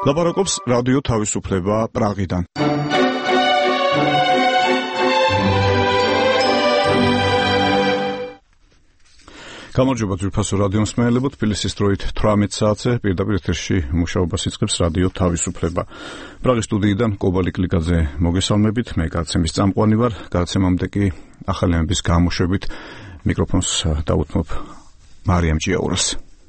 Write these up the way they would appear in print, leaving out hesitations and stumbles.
ლაპარაკობს რადიო თავისუფლება პრაღიდან. გამარჯობა ძვირფასო რადიო მსმენელებო, თბილისის დროით 18 საათზე პირდაპირ ეთერში მუშაობას იწყებს რადიო თავისუფლება. პრაღის სტუდიიდან კობალი კლიკაძე მოგესალმებით, მე გადაცემის წამყვანი ვარ, გადაცემამდე კი ახალი ამბის გამოშვებით მიკროფონს დავუთმობ მარიამ ჭიაურას.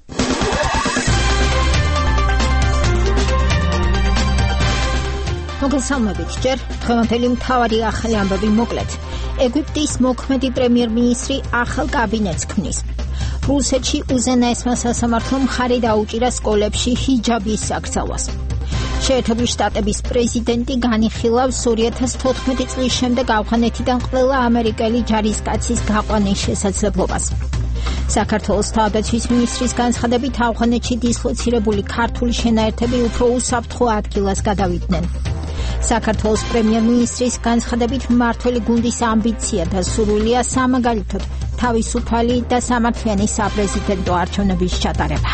მოგესალმებით, ჯერ დღევანდელი მთავარი ახალი ამბები მოკლედ. ეგვიპტის მოქმედი პრემიერ-მინისტრი ახალ კაბინეტს ქმნის. რუსეთში უზენაესმა სასამართლომ მხარი დაუჭირა სკოლებში ჰიჯაბის გაგზავნას. შეერთებული შტატების პრეზიდენტი განიხილავს 2014 წლის შემდეგ ავღანეთიდან ყველა ამერიკელი ჯარისკაცის გაყვანის შესაძლებლობას. საქართველოს თავდაცვის მინისტრის განცხადებით ავღანეთში დისლოცირებული ქართული შენაერთები უფრო უსაფრთხო ადგილას გადავიდნენ. საქართველოს პრემიერ-მინისტრის განცხადებით მმართველი გუნდის ამბიცია და სურვილია სამაგალითოდ თავისუფალი და სამართლიანი საპრეზიდენტო არჩევნების ჩატარება.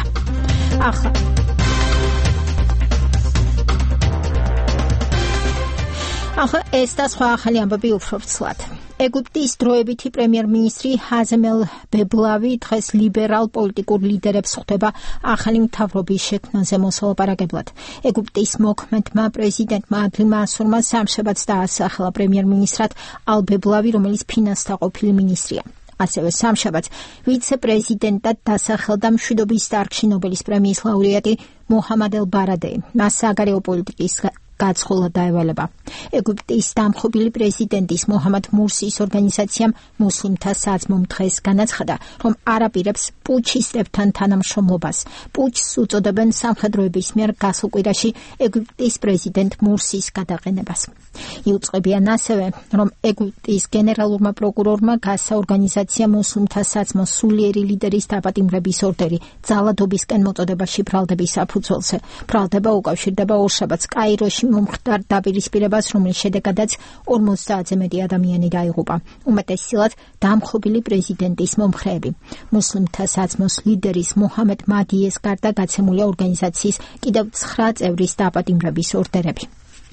ეს და სხვა ახალი ამბები უფრო ვრცლად. ეგვიპტის დროებითი პრემიერ-მინისტრი ჰაზემ ელ-ბებლავი დღეს ლიბერალ პოლიტიკურ ლიდერებს ხვდება ახალი მთავრობის შექმნაზე მოსალაპარაკებლად. ეგვიპტის მოქმედმა პრეზიდენტმა ადლი მანსურმა სამშაბათს დაასახელა პრემიერ-მინისტრად ალ-ბებლავი, რომელიც ფინანსთა ყოფილი მინისტრია. ასევე სამშაბათს ვიცე-პრეზიდენტად დასახელდა მშვიდობის დარგში ნობელის პრემიის ლაურეატი მოჰამად ელ-ბარადეი. მას საგარეო პოლიტიკის გაცხოლა დაევალება. ეგვიპტის დამხობილი პრეზიდენტის მოჰამად მურსის ორგანიზაციამ მუსლიმთა საძმომ დღეს განაცხადა, რომ არ აპირებს პუჩისტებთან თანამშრომლობას. პუჩს უწოდებენ სამხედროების მიერ გასულ კვირაში ეგვიპტის პრეზიდენტ მურსის გადაყენებას. იუწყებიან ასევე, რომ ეგვიპტის გენერალურმა პროკურორმა გასცა ორგანიზაცია მუსლიმთა საძმოს სულიერი ლიდერის დაპატიმრების ორდერი ძალადობისკენ მოწოდებაში ბრალდების საფუძველზე. ბრალდება უკავშირდება ორშაბათს კაიროში მომხდარ დაპირისპირებას, რომლის შედეგადაც 50-ზე მეტი ადამიანი დაიღუპა. უმეტესწილად დამხობილი პრეზიდენტის მომხრეები. მუსლიმთა საძმოს ლიდერის მოჰამედ მადიეს გარდა გაცემულია ორგანიზაციის კიდევ 9 წევრის დაპატიმრების ორდერები.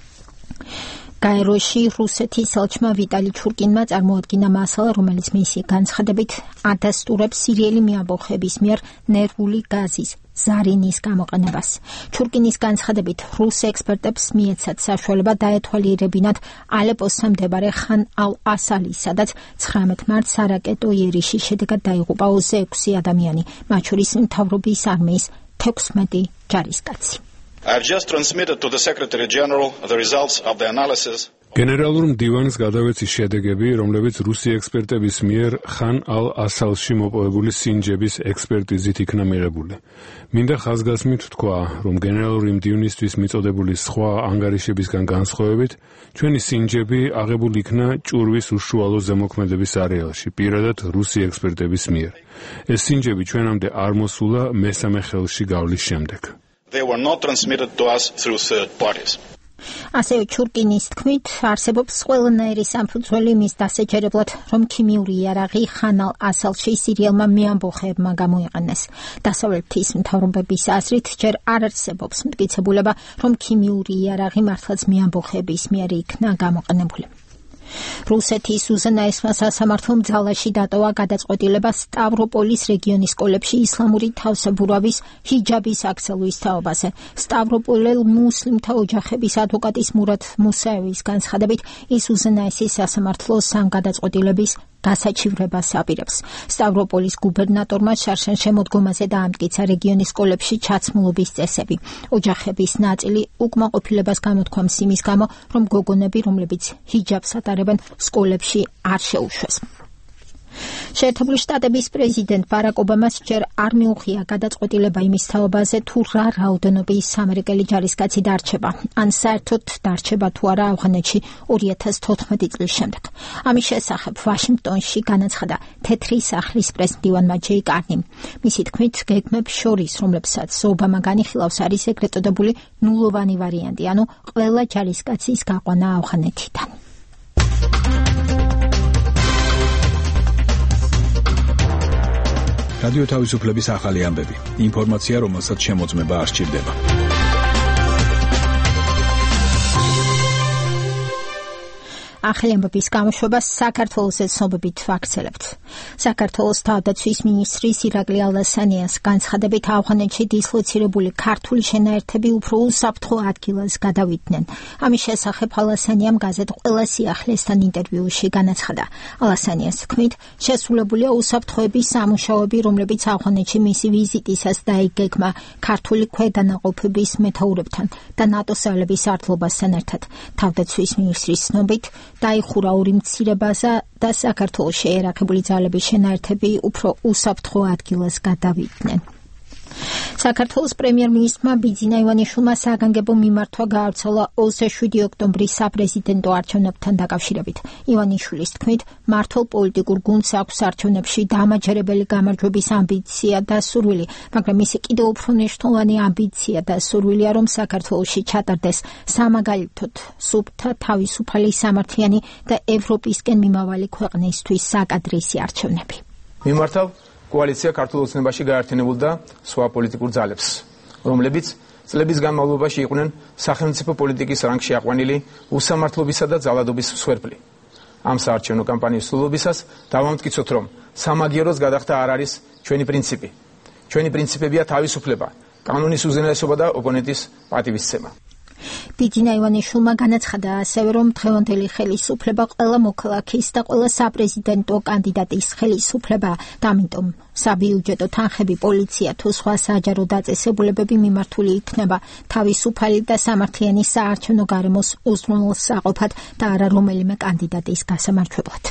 კაიროში რუსეთის ელჩმა ვიტალი ჩურკინმა წარმოადგინა მასალა, რომელიც მისი განცხადებით ადასტურებს სირიელი მეამბოხების მიერ ნერვული გაზის ზარინის გამოყენებას. ჩურკინის განცხადებით რუს ექსპერტებს მიეცათ საშუალება დაეთვალიერებინათ ალეპოსთან მდებარე ხან ალ-ასალი, სადაც 19 მარტს არაკეტო იერიში შედეგად დაიღუპა 26 ადამიანი, მათ შორის მთავრობის არმიის 16 ჯარისკაცი. I've just transmitted to the Secretary General the results of the analysis. გენერალურ მდივანს გადავეცი შედეგები, რომლებიც რუსი ექსპერტების მიერ ხან ალ-ასალში მოპოვებული სინჯების ექსპერტიზით იქნა მიღებული. მინდა ხაზგასმით ვთქვა, რომ გენერალური მდივნისთვის მიწოდებული სხვა ანგარიშებისგან განსხვავებით, ჩვენი სინჯები აღებული იქნა ჭურვის უშუალო ზემოქმედების არეალში, პირადად რუსი ექსპერტების მიერ. ეს სინჯები ჩვენამდე არ მოსულა მესამე ხელში გავლის შემდეგ. They were not transmitted to us through third parties. ასევე ჩურკინის თქმით, არსებობს ყველანაირი სამფუძველი მის დასაჯერებლად, რომ ქიმიური იარაღი ხან ალ-ასალში სირიელმა მეამბოხეებმა გამოიყენეს. დასავლეთის მთავრობების აზრით, ჯერ არ არსებობს მტკიცებულება, რომ ქიმიური იარაღი მართლაც მეამბოხეების მიერ იქნა გამოყენებული. რუსეთის უზენაესმა სასამართლომ ძალაში დატოვა გადაწყვეტილება სტავროპოლის რეგიონის სკოლებში ისლამური თავსებურავის ჰიჯაბის აქცელვის თაობაზე. სტავროპოლელ მუსლიმთა ოჯახების ადვოკატის მურად მუსაევის განცხადებით, ის უზენაესი სასამართლო სამ გადაწყვეტილების გასაჩივრებას აპირებს. სტავროპოლის გუბერნატორმა შარშან შემოდგომაზე დაამტკიცა რეგიონის სკოლებში ჩაცმულობის წესები. ოჯახების ნაწილი უკმაყოფილებას გამოთქვამს იმის გამო, რომ გოგონები, რომლებიც ჰიჯაბს ატარებენ, სკოლებში არ შეუშვეს. შეერთებული შტატების პრეზიდენტ ბარაკ ობამას ჯერ არ მიუღია გადაწყვეტილება იმის თაობაზე, თუ რა რაოდენობის ამერიკელი ჯარისკაცი დარჩება, ან საერთოდ დარჩება თუ არა ავღანეთში 2014 წლის შემდეგ. ამის შესახებ ვაშინგტონში განაცხადა თეთრი სახლის პრესმდივანმა ჯეი კარნიმ. მისი თქმით, გეგმებს შორის, რომლებსაც ობამა განიხილავს, არის ეგრეთ წოდებული ნულოვანი ვარიანტი, ანუ ყველა ჯარისკაცის გაყვანა ავღანეთიდან. რადიო თავისუფლების ახალი ამბები. ინფორმაცია, რომელსაც შემოწმება არ სჭირდება. ახალი ამბების გამოშვებას საქართველოს ცნობებით ვაქცელებთ. საქართველოს თავდაცვის მინისტრის ირაკლი ალასანიას განცხადებით ავღანეთში დისლოცირებული ქართული შენაერთები უფრო უსაფრთხო ადგილას გადავიდნენ. ამის შესახებ ალასანიამ გაზეთ ყველა სიახლესთან ინტერვიუში განაცხადა. ალასანიას თქმით, შესრულებულია უსაფრთხოების სამუშაოები, რომლებიც ავღანეთში მისი ვიზიტისას დაიგეგმა ქართული ქვედანაყოფების მეთაურებთან და ნატოს ძალების ართლობასთან ერთად. თავდაცვის მინისტრის ცნობით, დაიხურა ორი მცირე ბაზა და საქართველოს შეერაგებული ძალების შენაერთები უფრო უსაფრთხო ადგილას გადავიდნენ. საქართველოს პრემიერ-მინისტრმა ბიძინა ივანიშვილმა საგანგებო მიმართვა გაავრცელა 27 ოქტომბრის საპრეზიდენტო არჩევნებთან დაკავშირებით. ივანიშვილის თქმით, მართლ პოლიტიკურ გუნდს აქვს არჩევნებში დამაჯერებელი გამარჯვების ამბიცია და სურვილი, მაგრამ მისი კიდევ უფრო მნიშვნელოვანი ამბიცია და სურვილია, რომ საქართველოში ჩატარდეს სამაგალითოდ სუფთა, თავისუფალი, სამართლიანი და ევროპისკენ მიმავალი ქვეყნისთვის საკადრისი არჩევნები. მიმართავ კოალიცია ქართულ ოცნებაში გაერთიანებულ და სხვა პოლიტიკურ ძალებს, რომლებიც წლების განმავლობაში იყვნენ სახელმწიფო პოლიტიკის რანგში აყვანილი უსამართლობისა და ძალადობის მსხვერპლი. ამ საარჩევნო კამპანიის სრულობისას დავამტკიცოთ, რომ სამაგიეროს გადახდა არ არის ჩვენი პრინციპი. ჩვენი პრინციპებია თავისუფლება, კანონის უზენაესობა და ოპონენტის პატივისცემა. ბიძინა ივანიშვილმა განაცხადა ასევე, რომ დღევანდელი ხელისუფლება ყველა მოქალაქის და ყველა საპრეზიდენტო კანდიდატის ხელისუფლება და ამიტომ საბიუჯეტო თანხები, პოლიცია თუ სხვა საჯარო დაწესებულებები მიმართული იქნება თავისუფალი და სამართლიანი საარჩევნო გარემოს უზრუნველსაყოფად და არა რომელიმე კანდიდატის გასამარჯვებლად.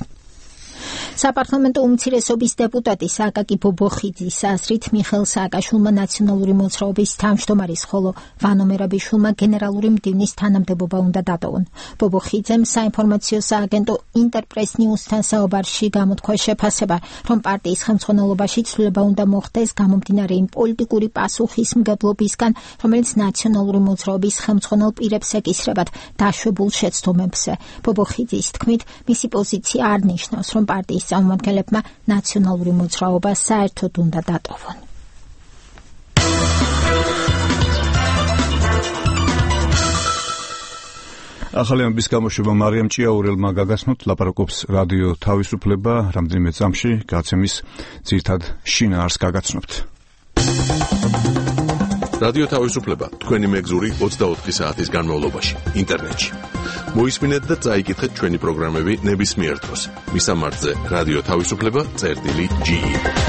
საპარლამენტო უმცირესობის დეპუტატის აკაკი ბობოხიძის აზრით მიხეილ სააკაშვილმა ნაციონალური მოძრაობის თავმჯდომარის, ხოლო ვანო მერაბიშვილმა გენერალური მდივნის თანამდებობა უნდა დატოვონ. ბობოხიძემ საინფორმაციო სააგენტო ინტერპრეს ნიუსთან საუბარში გამოთქვა შეფასება, რომ პარტიის ხელმძღვანელობაში ცვლილება უნდა მოხდეს გამომდინარე იმ პოლიტიკური პასუხისმგებლობისგან, რომელიც ნაციონალური მოძრაობის ხელმძღვანელ პირებს ეკისრებათ დაშვებულ შეცდომებზე. ბობოხიძის თქმით, მისი პოზიცია არ ნიშნავს, რომ პარტიის წარმომადგენლებმა ნაციონალური მოძრაობა საერთოდ უნდა დატოვონ. ახალი ამბის გამოშვება მარიამ ჭიაურელმა გაგაცნოთ, ლაპარაკობს რადიო თავისუფლება, რამდენიმე წამში გაცემის ძირთად შინაარს გაგაცნობთ. რადიო თავისუფლება, თქვენი მეგზური 24 საათის განმავლობაში, ინტერნეტში. მოისმინეთ და წაიკითხეთ ჩვენი პროგრამები ნებისმიერ დროს. მისამართზე რადიო თავისუფლება.ge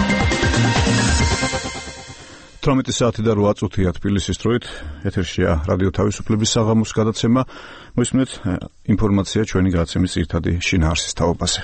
18 საათი და 8 წუთია თბილისის დროით, ეთერშია რადიო თავისუფლების საღამოს გადაცემა. მოისმინეთ ინფორმაცია ჩვენი გადაცემის ძირითადი შინაარსის თაობაზე.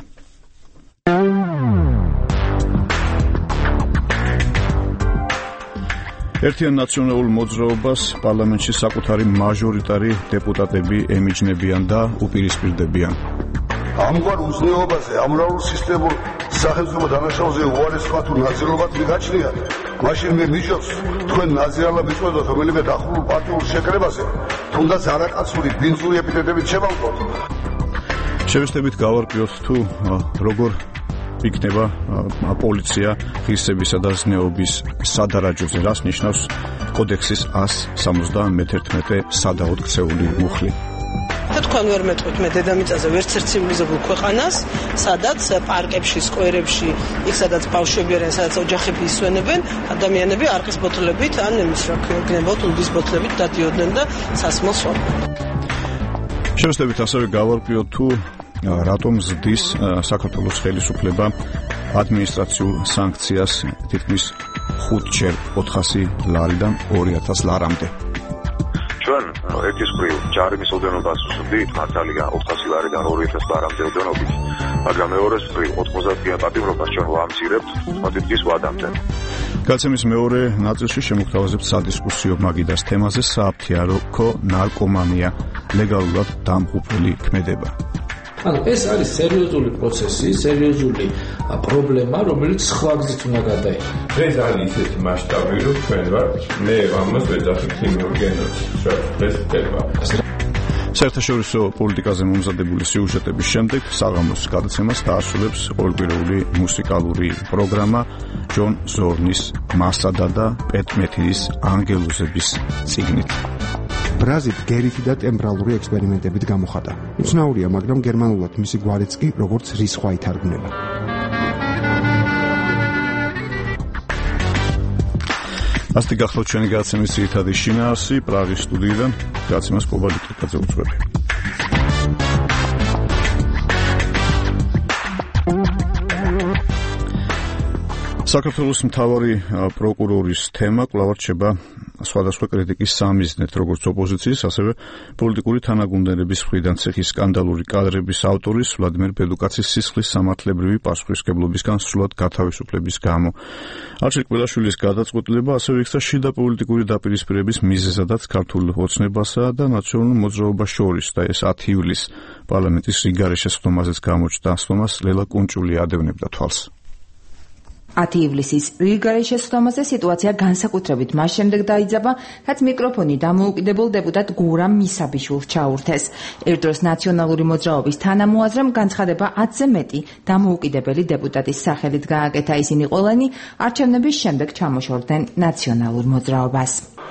ერთიან ნაციონალურ მოძრაობას პარლამენტში საკუთარი მაჟორიტარი დეპუტატები ემიჯნებიან და უპირისპირდებიან. ამგვარ უზნეობაზე ამრავლ სისტემურ სახელმწიფო დანაშაულზე უარესობა თუ ნაციონალურად მიგაჩნიათ, მაშინ მე მიჯობს თქვენ ნაციონალურად მიწოდოთ რომელიმე დახურულ პარტიულ შეკრებაზე, თუნდაც არაკაცური ბინძური ეპიტეტებით შევამკოთ. შევეშთებით გავარკვიოთ თუ როგორ იქნება პოლიცია ღირსებისა და ზნეობის სადარაჯოზე, რას ნიშნავს კოდექსის 171 სადაოდ ქცეული მუხლი. თქვენ ვერ მეტყვით მე დედამიწაზე ვერცერთ ცივილიზებულ ქვეყანას, სადაც პარკებში, სკვერებში, იქ სადაც ბავშვები არიან, სადაც ოჯახები ისვენებენ, ადამიანები არყის ბოთლებით ან იმის რა გნებავთ უდის ბოთლებით დადიოდნენ და სასმელს ვარდნენ. შევეშთებით ასევე გავარკვიოთ თუ რატომ ზრდის საქართველოს ხელისუფლება ადმინისტრაციულ სანქციას თითქმის 5-ჯერ 400 ლარიდან 2000 ლარამდე. ჩვენ ერთის მხრივ ჯარიმის ოდენობას ვზრდით მართალია 400 ლარიდან 2000 ლარამდე ოდენობით, მაგრამ მეორეს მხრივ 90-დან პატიმრობას ჩვენ ვამცირებთ 90-ის ვადამდე. გაცემის მეორე ნაწილში შემოგთავაზებთ სადისკუსიო მაგიდას თემაზე საფთიაროქო ნარკომანია ლეგალურად დამღუპველი ქმედება. ეს არის სერიოზული პროცესი, სერიოზული პრობლემა, რომელიც სხვა გზით უნდა გადაიღოს. ეს არის ისეთი მასშტაბი, რომ ჩვენ ვარ მე ამას ვეძახი ქიმიური გენოციდს. ეს ხდება. საერთაშორისო პოლიტიკაზე მომზადებული სიუჟეტების შემდეგ საღამოს გადაცემას დაასრულებს ყოველკვირეული მუსიკალური პროგრამა ჯონ ზორნის მასადა და პეტ მეთინის ანგელოზების წიგნით. ბრაზი ბგერითი და ტემბრალური ექსპერიმენტებით გამოხატა. უცნაურია, მაგრამ გერმანულად მისი გვარიც კი როგორც რისხვა ითარგმნება. ასეთი გახლავთ ჩვენი გადაცემის ძირითადი შინაარსი პრაღის სტუდიიდან გადაცემას კობალი კრიფაძე უძღვები. საქართველოს მთავარი პროკურორის თემა კვლავ რჩება სხვადასხვა კრიტიკის სამიზნედ, როგორც ოპოზიციის, ასევე პოლიტიკური თანაგუნდელების მხრიდან ციხის სკანდალური კადრების ავტორის ვლადიმერ ბედუკაცის სისხლის სამართლებრივი პასუხისმგებლობისგან სრულად გათავისუფლების გამო. არჩილ კბილაშვილის გადაწყვეტილება ასევე იქცა შიდა პოლიტიკური დაპირისპირების მიზეზადაც ქართულ ოცნებასა და ნაციონალურ მოძრაობას შორის და ეს 10 ივლისს პარლამენტის რიგარეშე სხდომაზეც გამოჩნდა. სხდომას ლელა კუნჭული ადევნებდა თვალს. 10 ივლისის რიგარეშე სხდომაზე სიტუაცია განსაკუთრებით მას შემდეგ დაიძაბა, რაც მიკროფონი დამოუკიდებელ დეპუტატ გურამ მისაბიშვილს ჩაურთეს. ერთდროს ნაციონალური მოძრაობის თანამოაზრემ განცხადება 10-ზე მეტი დამოუკიდებელი დეპუტატის სახელით გააკეთა. ისინი ყველანი არჩევნების შემდეგ ჩამოშორდნენ ნაციონალურ მოძრაობას.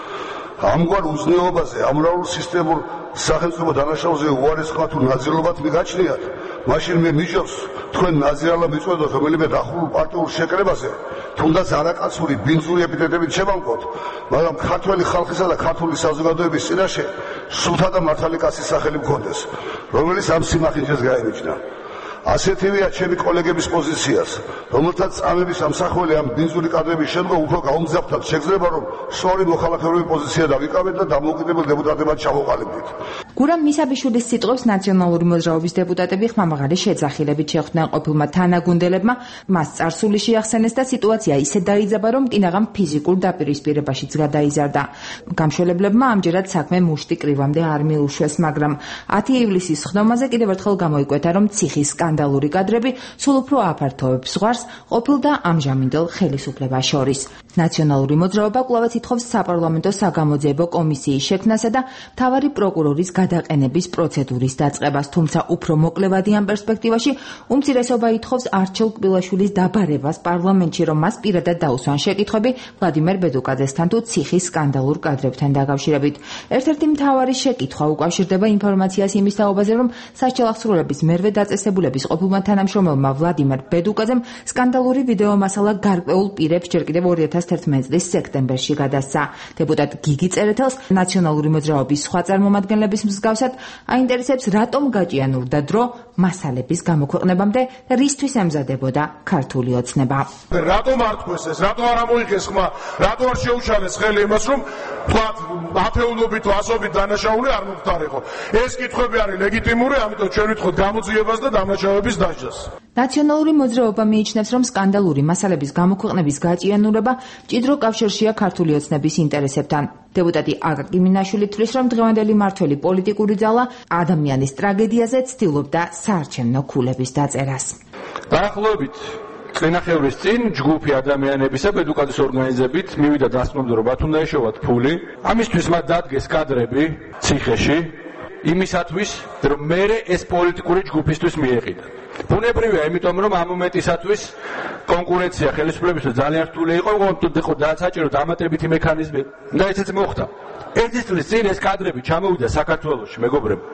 ამგვარ უზნეობაზე ამრავლ სისტემურ სახელმწიფო დანაშაულზე უარესობა თუ ნაძილობად მიგაჩნიათ, მაშინ მე მიჯობს თქვენ ნაზიარლა მიწვევდოთ რომელიმე დახურულ პარტიულ შეკრებაზე, თუნდაც არაკაცური ბინძური ეპიტეტებით შევამკოთ, მაგრამ ქართველი ხალხისა და ქართული საზოგადოების წინაშე სულთა და მართალი კაცის სახელი მქონდეს, რომელიც ამ სიმახინჯეს გაემიჯნა. ასეთივეა ჩემი კოლეგების პოზიციას, რომელთაც წამების ამსახველი ამ ბინძური კადრების შემდგომ უფრო გაუმძაფრად შეგრძნება, რომ სწორი მოხალხეობრივი პოზიცია დავიკავეთ და დამოუკიდებელ დეპუტატებად ჩავოყალიბდით. გურამ მისაბიშვილის სიტყვებს ნაციონალური მოძრაობის დეპუტატები ხმამაღალი შეძახილებით შეხვდნენ ყოფილმა თანაგუნდელებმა, მას წარსული შეახსენეს და სიტუაცია ისე დაიძაბა, რომ კინაღამ ფიზიკურ დაპირისპირებაშიც გადაიზარდა. გამშველებლებმა ამჯერად საქმე მუშტი კრივამდე არ მიუშვეს, მაგრამ 10 ივლისის სხდომაზე კიდევ ერთხელ გამოიკვეთა, რომ ციხის სკანდალური კადრები სულ უფრო აფართოებს ზღვარს ყოფილ და ამჟამინდელ ხელისუფლებას შორის. ნაციონალური მოძრაობა კვლავაც ითხოვს საპარლამენტო საგამოძიებო კომისიის შექმნასა და მთავარი პროკურორის გადაყენების პროცედურის დაწყებას, თუმცა უფრო მოკლევადი ამ პერსპექტივაში უმცირესობა ითხოვს არჩილ კბილაშვილის დაბარებას პარლამენტში, რომ მას პირადად დაუსვან შეკითხვები ვლადიმერ ბედუკაძესთან თუ ციხის სკანდალურ კადრებთან დაკავშირებით. ერთ-ერთი მთავარი შეკითხვა უკავშირდება ინფორმაციას იმის თაობაზე, რომ სასჯელახსრულების მერვე დაწესებულების ყოფილმა თანამშრომელმა ვლადიმერ ბედუკაძემ სკანდალური ვიდეო მასალა გარკვეულ პირებს ჯერ კიდევ 2011 წლის სექტემბერში გადასცა. დეპუტატ გიგი წერეთელს ნაციონალური მოძრაობის სხვა წარმომადგენლების მსგავსად აინტერესებს, რატომ გაჭიანურდა დრო მასალების გამოქვეყნებამდე და რისთვის ემზადებოდა ქართული ოცნება. რატომ არ თქვეს ეს, რატომ არ ამოიღეს ხმა, რატომ არ შეუშალეს ხელი იმას, რომ თქვათ ათეულობით თუ ასობით დანაშაული არ მომხდარიყო. ეს კითხვები არის ლეგიტიმური, ამიტომ ჩვენ ვიტყოთ გამოძიებას და დამნაშავების დასჯას. ნაციონალური მოძრაობა მიიჩნევს, რომ სკანდალური მასალების გამოქვეყნების გაჭიანურება მჭიდრო კავშირშია ქართული ოცნების ინტერესებთან. დეპუტატი აკაკი მინაშვილი თვლის, რომ დღევანდელი მართველი პოლიტიკური ძალა ადამიანის ტრაგედიაზე ცდილობდა საარჩევნო ქულების დაწერას. დაახლოებით წინახევრის წინ ჯგუფი ადამიანებისა ბედუკაძის ორგანიზებით მივიდა დასკვნამდე, რომ მათ უნდა ეშოვათ ფული. ამისთვის მათ დადგეს კადრები ციხეში, იმისათვის, რომ მერე ეს პოლიტიკური ჯგუფისთვის მიეყიდა. ბუნებრივია, იმიტომ რომ ამ მომენტისათვის კონკურენცია ხელისუფლებისთვის ძალიან რთული იყო, იყო საჭირო დამატებითი მექანიზმი და ესეც მოხდა. ერთი წლის წინ ეს კადრები ჩამოვიდა საქართველოში, მეგობრებო.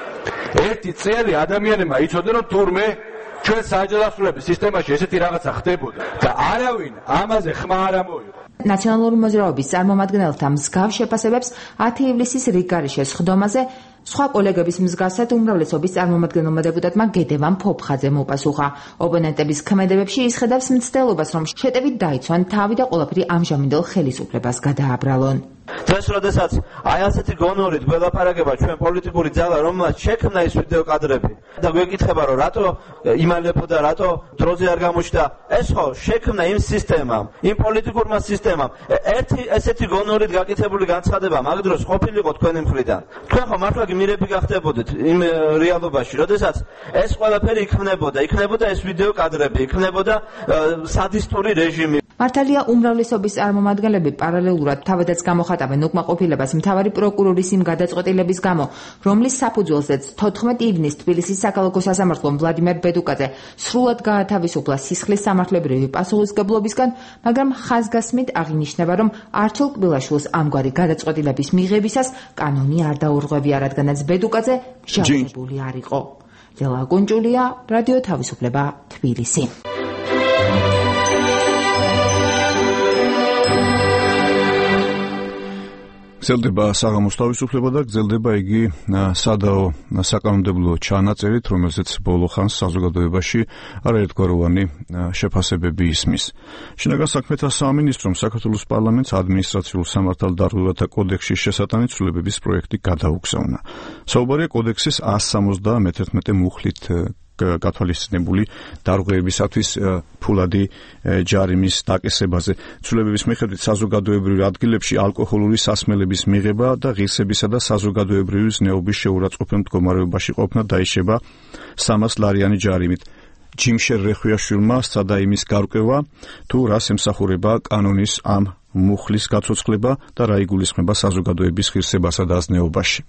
ერთი წელი ადამიანებმა იცოდნენ, რომ თურმე ჩვენ საჯელახსრულების სისტემაში ესეთი რაღაცა ხდებოდა და არავინ ამაზე ხმა არ ამოიღო. ნაციონალური მოძრაობის წარმომადგენელთა მსგავს შეფასებებს 10 ივლისის რიგარეშე სხდომაზე სხვა კოლეგების მსგავსად უმრავლესობის წარმომადგენელმა დეპუტატმა გედევან ფოფხაძემ უპასუხა. ოპონენტების ქმედებებში ის ხედავს მცდელობას, რომ შეტევით დაიცვან თავი და ყველაფერი ამჟამინდელ ხელისუფლებას გადააბრალონ. დღეს როდესაც აი ასეთი გონორით ველაპარაკება ჩვენ პოლიტიკური ძალა, რომელმაც შექმნა ეს ვიდეო კადრები და გვეკითხება, რომ რატო იმალებოდა, რატო დროზე არ გამოჩნდა, ეს ხო შექმნა იმ სისტემამ, იმ პოლიტიკურმა სისტემამ. ერთი ესეთი გონორით გაკეთებული განცხადება მაგ დროს ყოფილიყო თქვენი მხრიდან. თქვენ ხო მართლა გმირები გახდებოდეთ იმ რეალობაში, როდესაც ეს ყველაფერი იქნებოდა ეს ვიდეო კადრები, იქნებოდა სადისტური რეჟიმი. მართალია უმრავლესობის წარმომადგენლები პარალელურად თავადაც გამოხატავენ უკმაყოფილებას მთავარი პროკურორის იმ გადაწყვეტილების გამო, რომლის საფუძველზეც 14 ივნისს თბილისის საქალაქო სასამართლომ ვლადიმერ ბედუკაძე სრულად გაათავისუფლა სისხლის სამართლებრივი პასუხისმგებლობისგან, მაგრამ ხაზგასმით აღინიშნება, რომ არჩილ კბილაშვილს ამგვარი გადაწყვეტილების მიღებისას კანონი არ დაურღვევია, რადგანაც ბედუკაძე მსჯავრებული არ იყო. ლელა გუნჯულია, რადიო თავისუფლება, თბილისი. გრძელდება საღამოს თავისუფლება და გრძელდება იგი სადაო საკანონმდებლო ჩანაწერით, რომელზეც ბოლო ხანს საზოგადოებაში არაერთგვაროვანი შეფასებები ისმის. შინაგან საქმეთა სამინისტრომ საქართველოს პარლამენტს ადმინისტრაციულ სამართალდარღვევათა კოდექსის შესატანი ცვლილებების პროექტი გადაუგზავნა. საუბარია კოდექსის 171 მუხლით გათვალისწინებული დარღვევებისათვის ფულადი ჯარიმის დაკისრებაზე. ცვლილებების მიხედვით საზოგადოებრივ ადგილებში ალკოჰოლური სასმელების მიღება და ღირსებისა და საზოგადოებრივი ზნეობის შეურაცხყოფელ მდგომარეობაში ყოფნა დაიშება 300 ლარიანი ჯარიმით. ჯიმშერ რეხვიაშვილმა სცადა იმის გარკვევა, თუ რას ემსახურება კანონის ამ მუხლის გაცოცხლება და რა იგულისხმება საზოგადოების ღირსებასა და ზნეობაში.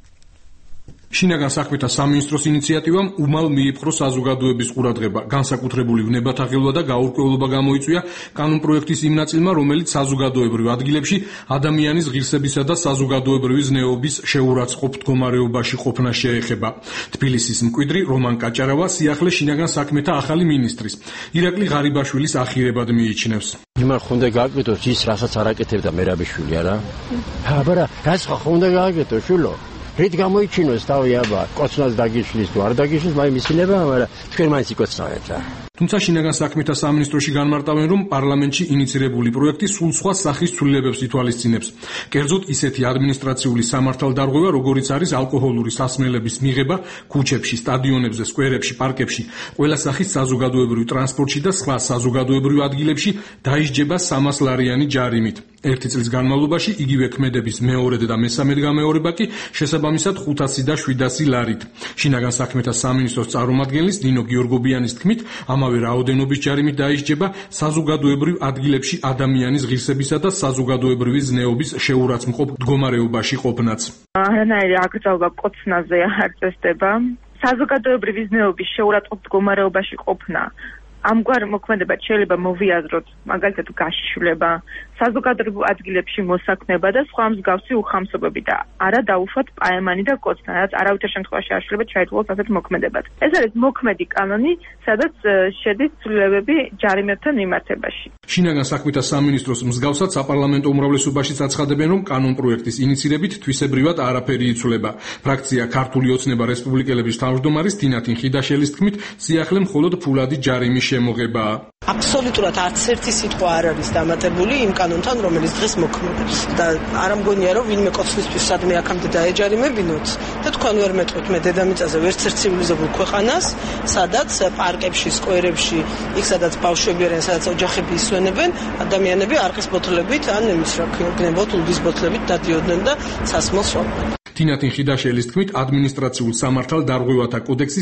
შინაგან საქმეთა სამინისტროს ინიციატივამ უმალ მიიპყრო საზოგადოების ყურადღება, განსაკუთრებული ვნებათაღელვა და გაურკვევლობა გამოიწვია კანონპროექტის იმ ნაწილმა, რომელიც საზოგადოებრივ ადგილებში ადამიანის ღირსებისა და საზოგადოებრივი ზნეობის შეურაცხყოფ მდგომარეობაში ყოფნა შეეხება. თბილისის მკვიდრი რომან კაჭარავა სიახლე შინაგან საქმეთა ახალი მინისტრის ირაკლი ღარიბაშვილის ახირებად მიიჩნევს. იმან ხონდა გააკეთოს ის, რასაც არ აკეთებდა მერაბიშვილი, არა? აბარა, რაც ხონდა გააკეთოს, შულო. რით გამოიჩინოს თავი აბა, კოცნას დაგიშლის თუ არ დაგიშლის, მაინც მისინება, მაგრამ თქვენ მაინც იკოცნავთ რა. თუმცა შინაგან საქმეთა სამინისტროში განმარტავენ, რომ პარლამენტში ინიცირებული პროექტი სულ სხვა სახის ცვლილებებს ითვალისწინებს. კერძოდ ისეთი ადმინისტრაციული სამართალდარღვევა, როგორიც არის ალკოჰოლური სასმელების მიღება ქუჩებში, სტადიონებზე, სკვერებში, პარკებში, ყველა სახის საზოგადოებრივ ტრანსპორტში და სხვა საზოგადოებრივ ადგილებში დაისჯება 300 ლარიანი ჯარიმით. ერთი წლის განმავლობაში იგივე ქმედების მეორედ და მესამედ გამეორება კი შესაბამისად 500 და 700 ლარით. შინაგან საქმეთა სამინისტროს წარმომადგენლის ნინო გიორგობიანის თქმით, ამავე რაოდენობის ჯარიმით დაისჯება საზოგადოებრივ ადგილებში ადამიანის ღირსებისა და საზოგადოებრივი ზნეობის შეურაცხმყოფ მდგომარეობაში ყოფნაც. არანაირი აკრძალვა კოცნაზე არ წესდება. საზოგადოებრივი ზნეობის შეურაცხყოფ მდგომარეობაში ყოფნა ამგვარ მოქმედებად შეიძლება მოვიაზროთ მაგალითად გაშიშვლება, საზოგადოებრივ ადგილებში მოსაქმება და სხვა მსგავსი უხამსობები და არა დაუშვათ პაემანი და კოცნა, რაც არავითარ შემთხვევაში არ შეიძლება ჩაითვალოს ასეთ მოქმედებად. ეს არის მოქმედი კანონი, სადაც შედის ცვლილებები ჯარიმებთან მიმართებაში. შინაგან საქმეთა სამინისტროს მსგავსად საპარლამენტო უმრავლესობაშიც აცხადებენ, რომ კანონპროექტის ინიცირებით თვისებრივად არაფერი იცვლება. ფრაქცია ქართული ოცნება რესპუბლიკელების თავმჯდომარის დინათინ ხიდაშელის თქმით, სიახლე მხოლოდ ფულადი ჯარიმის შემოღებაა. აბსოლუტურად არც ერთი სიტყვა არ არის დამატებული იმ კანონთან, რომელიც დღეს მოქმედებს და არ ამგონია, რომ ვინმე კოცნისთვის სადმე აქამდე დაეჯარიმებინოთ და თქვენ ვერ მეტყვით მე დედამიწაზე ვერც ერთ ცივილიზებულ ქვეყანას, სადაც პარკებში, სკვერებში, იქ სადაც ბავშვები არიან, სადაც ოჯახები ისვენებენ, ადამიანები არყის ბოთლებით ან იმის რა ქვია, ბოთლების ბოთლებით დადიოდნენ და სასმელს სვამდნენ. დინათინ ხიდაშელის თქმით, ადმინისტრაციულ სამართალდარღვევათა კოდექსის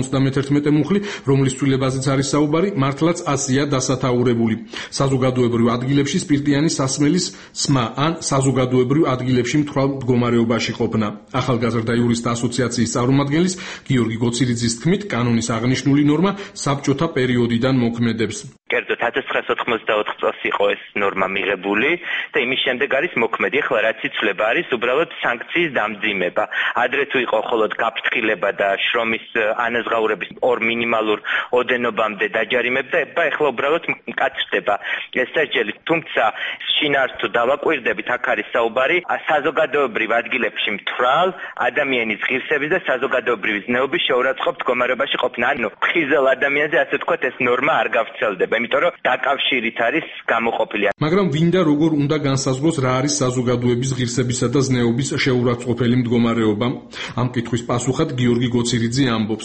171 მუხლი, რომლის ცვლილებაზეც არის საუბარი, მართლაც 100-ია დასათაურებული. საზოგადოებრივ ადგილებში სპირტიანი სასმელის სმა ან საზოგადოებრივ ადგილებში მთვრალ მდგომარეობაში ყოფნა. ახალგაზრდა იურისტთა ასოციაციის წარმომადგენლის გიორგი გოცირიძის თქმით, კანონის აღნიშნული ნორმა საბჭოთა პერიოდიდან მოქმედებს. კერძოდ 1994 წელს იყო ეს ნორმა მიღებული და იმის შემდეგ არის მოქმედი. ახლა რაც იცვლება არის უბრალოდ სანქციის დამძიმება. ადრე თუ იყო მხოლოდ გაფრთხილება და შრომის ანაზღაურების ორ მინიმალურ ოდენობამდე დაჯარიმებდა, ეხლა უბრალოდ მკაცრდება ეს სასჯელი. თუმცა შინაარს თუ დავაკვირდებით, აქ არის საუბარი საზოგადოებრივ ადგილებში მთვრალ ადამიანის ღირსების და საზოგადოებრივი ზნეობის შეურაცხყოფ მდგომარეობაში ყოფნა. ანუ ხიზელ ადამიანზე ასე ვთქვათ ეს ნორმა არ გავრცელდება. იმიტომ რომ დაკავშირით არის გამოყოფილი. მაგრამ ვინ და როგორ უნდა განსაზღვროს რა არის საზოგადოების ღირსებისა და ზნეობის შეურაცხყოფელი მდგომარეობა? ამ კითხვის პასუხად გიორგი გოცირიძე ამბობს. ეს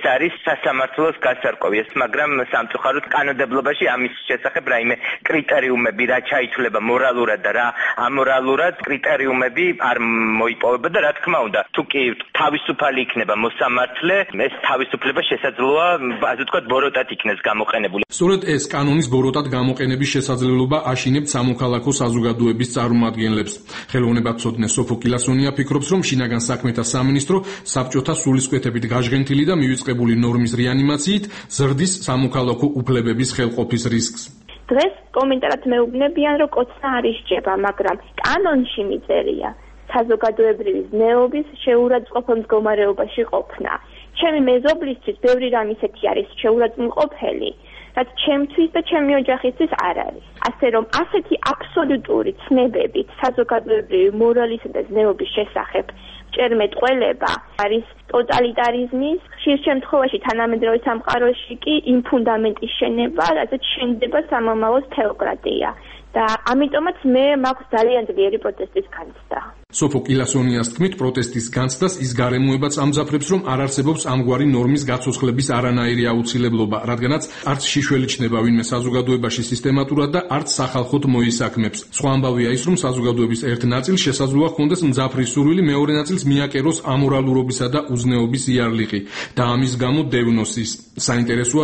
არის სასამართლოს გასარკვევი, მაგრამ სამწუხაროდ კანონმდებლობაში ამის შესახებ რაიმე კრიტერიუმები რა ჩაითვლება მორალურად და რა ამორალურად კრიტერიუმები არ მოიპოვება და რა თქმა უნდა, თუ კი თავისუფალი იქნება მოსამართლე, ეს თავისუფლება შესაძლოა, ასე ვთქვათ, ბოროტად იქნეს გამოყენებული. სწორედ ეს კანონის ბოროტად გამოყენების შესაძლებლობა აშინებთ სამოქალაქო საზოგადოების წარმომადგენლებს. ხელოვნებაცოდნე სოფო კილასონია ფიქრობს, რომ შინაგან საქმეთა სამინისტრო საბჭოთა სულისკვეთებით გაჟღენთილი და მივიწყებული ნორმის რეანიმაციით ზრდის სამოქალაქო უფლებების ხელყოფის რისკს. დღეს კომენტარად მეუბნებიან, რომ კოცნა არ ისჯება, მაგრამ კანონში მიწერია საზოგადოებრივი ზნეობის შეურაცხყოფელ მდგომარეობაში ყოფნა. ჩემი მეზობლისთვის ბევრი რამ ისეთი არის შეურაცხმყოფელი, რაც ჩემთვის და ჩემი ოჯახისთვის არ არის. ასე რომ ასეთი აბსოლუტური ცნებებით საზოგადოებრივი მორალისა და ზნეობის შესახებ ჭერმეტყველება არის ტოტალიტარიზმის, ხშირ შემთხვევაში თანამედროვე სამყაროში კი იმ ფუნდამენტის შენება, რაზეც შენდება სამომავლოს თეოკრატია. და ამიტომაც მე მაქვს ძალიან ძლიერი პროტესტის განცდა. სოფო კილასონიას თქმით, პროტესტის განცდას ის გარემოებაც ამძაფრებს, რომ არ არსებობს ამგვარი ნორმის გაცოცხლების არანაირი აუცილებლობა, რადგანაც არც შიშველი ჩნება ვინმე საზოგადოებაში სისტემატურად და არც სახალხოდ მოისაქმებს. სხვა ამბავია ის, რომ საზოგადოების ერთ ნაწილს შესაძლოა ჰქონდეს მძაფრი სურვილი, მეორე ნაწილს მიაკეროს ამორალურობისა და უზნეობის იარლიყი და ამის გამო დევნოს ის. საინტერესოა,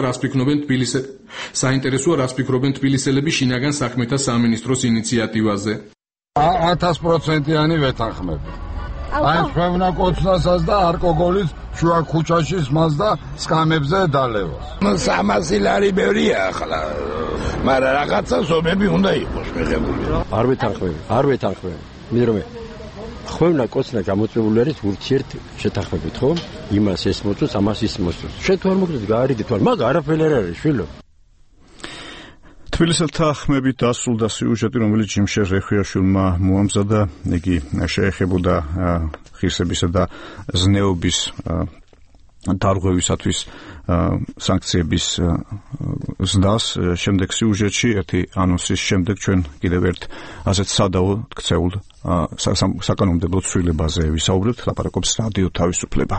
რას ფიქრობენ თბილისელები შინაგან საქმეთა სამინისტროს ინიციატივაზე. 1000%-იანი ვეთანხმები. აი ჩვენა კოცნასაც და არკოგოლის შუა ქუჩაში სმას და სკამებზე დალევას. 300 ლარი ბევრია ახლა. მაგრამ რაღაცა ზომები უნდა იყოს მიღებული. არ ვეთანხმები. მიდრომე ხვევნა კოცნა გამოწვეული არის ურთიერთ შეთანხმებით, ხო? იმას ეს მოწოს, ამას ის მოწოს. შენ თუ არ მოგდეთ, გაარიდეთ, მაგრამ არაფერი არ არის, შვილო. თბილისელთა ხმებით დასრულდა სიუჟეტი, რომელიც ჯიმშერ რეხვიაშვილმა მოამზადა. იგი შეეხებოდა ღირსებისა და ზნეობის დარღვევისათვის სანქციების ზრდას. შემდეგ სიუჟეტში ერთი ანონსის შემდეგ ჩვენ კიდევ ერთ ასეთ სადავო ქცეულ საკანონმდებლო ცვლილებაზე ვისაუბრებთ. ლაპარაკობს რადიო თავისუფლება.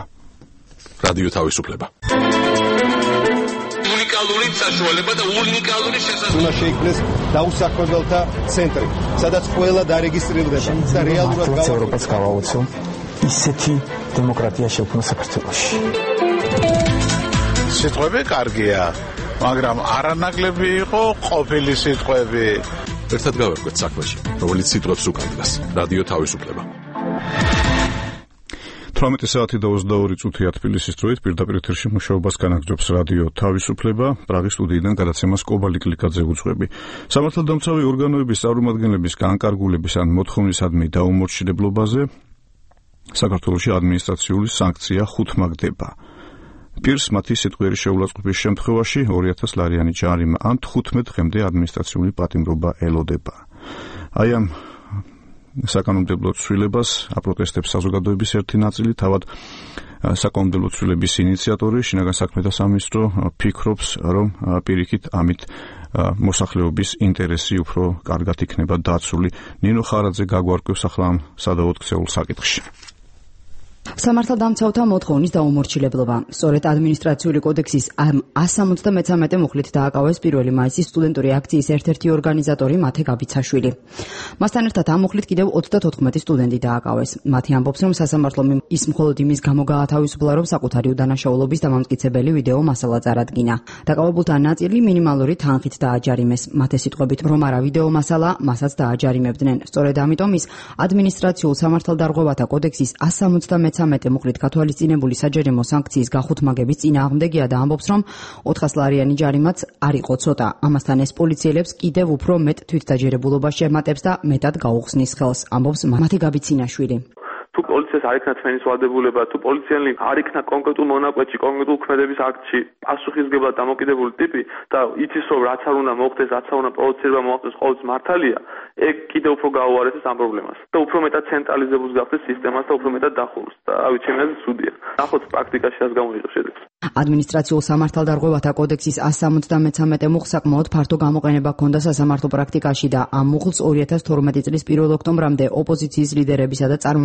უნიკალური საშუალება და უნიკალური შესაძლებლობა. უნდა შეიქმნეს დაუსაქმებელთა ცენტრი, სადაც ყველა დარეგისტრირდება და რეალურად ევროპას გავაოცო ისეთი დემოკრატია შექმნა საქართველოში. სიტყვები კარგია, მაგრამ არანაკლები იყო ყოფილი სიტყვები. ერთად გავერკვეთ საქმეში, რომელიც სიტყვებს უკანდგას. რადიო თავისუფლება. 18 საათი და 22 წუთია თბილისის დროით პირდაპირ ეთერში მუშაობას განაგრძობს რადიო თავისუფლება. პრაღის სტუდიიდან გადაცემას კობალი კლიკაძე უძღვები. სამართალდამცავი ორგანოების წარმომადგენლების განკარგულების ან მოთხოვნისადმი დაუმორჩილებლობაზე საქართველოში ადმინისტრაციული სანქცია ხუთმაგდება. პირს მათი სიტყვიერი შეურაცხყოფის შემთხვევაში 2000 ლარიანი ჯარიმა ან 15 დღემდე ადმინისტრაციული პატიმრობა ელოდება. აი ამ საკანონმდებლო ცვლილებას აპროტესტებს საზოგადოების ერთი ნაწილი, თავად საკანონმდებლო ცვლილების ინიციატორი შინაგან საქმეთა სამინისტრო ფიქრობს, რომ პირიქით ამით მოსახლეობის ინტერესი უფრო კარგად იქნება დაცული. ნინო ხარაძე გაგვარკვევს ახლა ამ სადავოდ ქცეულ საკითხში. სამართალდამცავთა მოთხოვნის დაუმორჩილებლობა. სწორედ ადმინისტრაციული კოდექსის 173 მუხლით დააკავეს 1 მაისის სტუდენტური აქციის ერთ-ერთი ორგანიზატორი მათე გაბიცაშვილი. მასთან ერთად ამ მუხლით კიდევ 34 სტუდენტი დააკავეს. მათი ამბობს, რომ სასამართლომ ის მხოლოდ იმის გამო გაათავისუფლა, რომ საკუთარი უდანაშაულობის დამამტკიცებელი ვიდეო მასალა წარადგინა. დაკავებულთა ნაწილი მინიმალური თანხით დააჯარიმეს. მათე სიტყვებით, რომ არა ვიდეო მასალა, მასაც დააჯარიმებდნენ. სწორედ ამიტომ ის ადმინისტრაციულ სამართალდარღვევათა კოდექსის 173 მუხლით გათვალისწინებული საჯარიმო სანქციის გახუთმაგების წინააღმდეგია და ამბობს, რომ 400 ლარიანი ჯარიმაც არ იყო ცოტა. ამასთან ეს პოლიციელებს კიდევ უფრო მეტ თვითდაჯერებულობას შემატებს და მეტად გაუხსნის ხელს, ამბობს მათე გაბიცინაშვილი. თუ პოლიციას არ იქნა თმენის ვალდებულება, თუ პოლიციელი არ იქნა კონკრეტულ მონაკვეთში, კონკრეტულ ქმედების აქტში პასუხისმგებლად დამოკიდებული ტიპი და იცის, რომ რაც არ უნდა მოხდეს, რაც არ უნდა პროვოცირება მოახდეს, ყოველთვის მართალია, ეგ კიდევ უფრო გაუარესებს ამ პრობლემას. და უფრო მეტად ცენტრალიზებულს გახდეს სისტემას და უფრო მეტად დახურს. და რავი, ჩემი აზრით სუდია. ნახოთ პრაქტიკაში რას გამოიღებს შედეგს. ადმინისტრაციულ სამართალდარღვევათა კოდექსის 173 მუხლს საკმაოდ ფართო გამოყენება ჰქონდა სასამართლო პრაქტიკაში და ამ მუხლს 2012 წლის 1 ოქტომბრამდე ოპოზიციის ლიდერებისა და წარმომადგენლების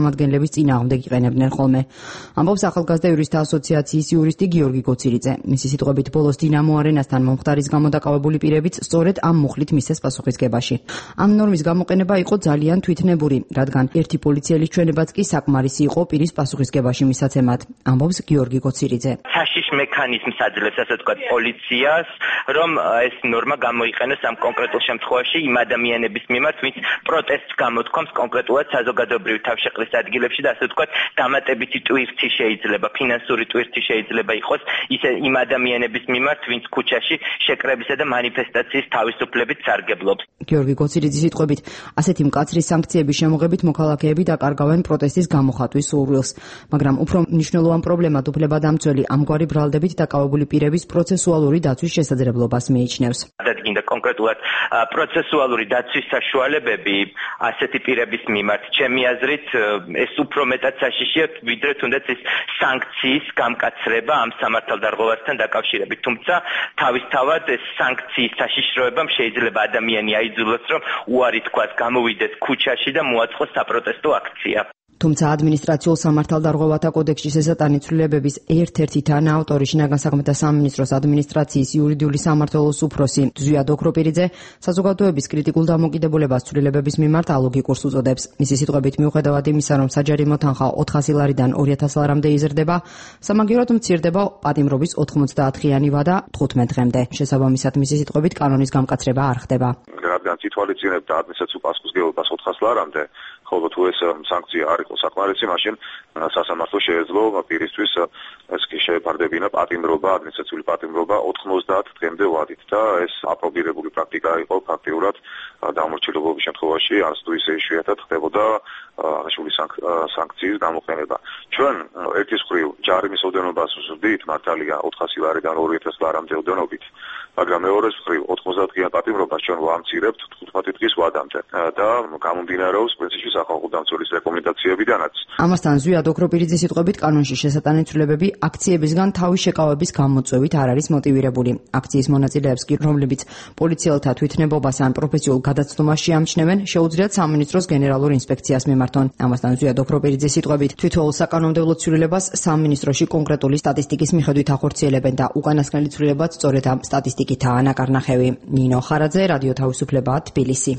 პირების წინააღმდეგ იყენებდნენ ხოლმე. ამბობს ახალგაზრდა იურისტთა ასოციაციის იურისტი გიორგი გოცირიძე. მისი სიტყვებით ბოლოს დინამო არენასთან მომხდარის გამო დაკავებული პირებიც სწორედ ამ მუხლით მისცეს პასუხისგებაში. ამ ნორმის გამოყენება იყო ძალიან თვითნებური, რადგან ერთი პოლიციელის ჩვენებაც კი საკმარისი იყო პირის პასუხისგებაში მისაცემად. ამბობს გიორგი გოცირიძე. საშიშ მექანიზმს აძლევს, ასე ვთქვათ, პოლიციას, რომ ეს ნორმა გამოიყენოს ამ კონკრეტულ შემთხვევაში იმ ადამიანების მიმართ, ვინც პროტესტს გამოთქვამს კონკრეტულად საზოგადოებრივი თავშეყრის ადგილებში და ასე ვთქვათ, დამატებითი ტვირთი შეიძლება, ფინანსური ტვირთი შეიძლება იყოს ისე იმ ადამიანების მიმართ, ვინც ქუჩაში შეკრებისა და მანიფესტაციის თავისუფლებით სარგებლობს. გიორგი გოცირიძის სიტყვებით, ასეთი მკაცრი სანქციების შემოღებით მოქალაქეები დაკარგავენ პროტესტის გამოხატვის სურვილს, მაგრამ უფრო მნიშვნელოვან პრობლემად უფლებადამცველი ამგვარი ბრალდებით დაკავებული პირების პროცესუალური დაცვის შესაძლებლობას მიიჩნევს. დადგინდა კონკრეტულად პროცესუალური დაცვის საშუალებები ასეთი პირების მიმართ, ჩემი აზრით, ეს უფრო მეტად საშიშია, ვიდრე თუნდაც ის სანქციის გამკაცრება ამ სამართალდარღვევასთან დაკავშირებით. თუმცა თავისთავად ეს სანქციის საშიშროებამ შეიძლება ადამიანი აიძულოს, რომ უარი თქვას, გამოვიდეს ქუჩაში და მოაწყოს საპროტესტო აქცია. თუმცა ადმინისტრაციულ სამართალდარღვევათა კოდექსში ზესატანი ცვლილებების ერთ-ერთი თანაავტორი შინაგან საქმეთა სამინისტროს ადმინისტრაციის იურიდიული სამმართველოს უფროსი ზვიად ოქროპირიძე საზოგადოების კრიტიკულ დამოკიდებულებას ცვლილებების მიმართ ალოგიკურს უწოდებს. მისი სიტყვებით, მიუხედავად იმისა, რომ საჯარიმო თანხა 400 ლარიდან 2000 ლარამდე იზრდება, სამაგიეროდ მცირდება პატიმრობის 90-დღიანი ვადა 15 დღემდე. შესაბამისად, მისი სიტყვებით კანონის გამკაცრება არ ხდება. რადგან ითვალისწინებდა ადმინისტრაციულ პასუხისმგებლობას 400 ლარამდე, ხოლო თუ ეს სანქცია არ იყო საკმარისი, მაშინ სასამართლო შეეძლო პირისთვის ეს კი შეეფარდებინა პატიმრობა, ადმინისტრაციული პატიმრობა 90 დღემდე ვადით და ეს აპრობირებული პრაქტიკა იყო ფაქტიურად დამორჩილებლობის შემთხვევაში, არც თუ ისე იშვიათად ხდებოდა აღნიშნული სანქციის გამოყენება. ჩვენ ერთის მხრივ ჯარიმის ოდენობას ვზრდით, მართალია 400 ლარიდან 2000 ლარამდე ოდენობით, მაგრამ მეორეს მხრივ 90-დღიან პატიმრობას ჩვენ ვამცირებთ 15 დღის ვადამდე და გამომდინარეობს პრინციპში სახალხო დამცველის რეკომენდაციებიდანაც. ამასთან ზვიად ოქროპირიძის სიტყვებით კანონში შესატანი ცვლილებები აქციებისგან თავის შეკავების გამოწვევით არ არის მოტივირებული. აქციის მონაწილეებს კი, რომლებიც პოლიციელთა თვითნებობას ან პროფესიულ გადაცდომას შეამჩნევენ, შეუძლიათ სამინისტროს გენერალურ ინსპექციას მიმართონ. ამასთან ზვიად ოქროპირიძის სიტყვებით, თვითოულ საკანონმდებლო ცვლილებას სამინისტროში კონკრეტული სტატისტიკის მიხედვით ახორციელებენ და უკანასკნელი ცვლილებაც სწორედ ამ სტატისტიკითაა ნაკარნახევი. ნინო ხარაძე, რადიო თავისუფლება, თბილისი.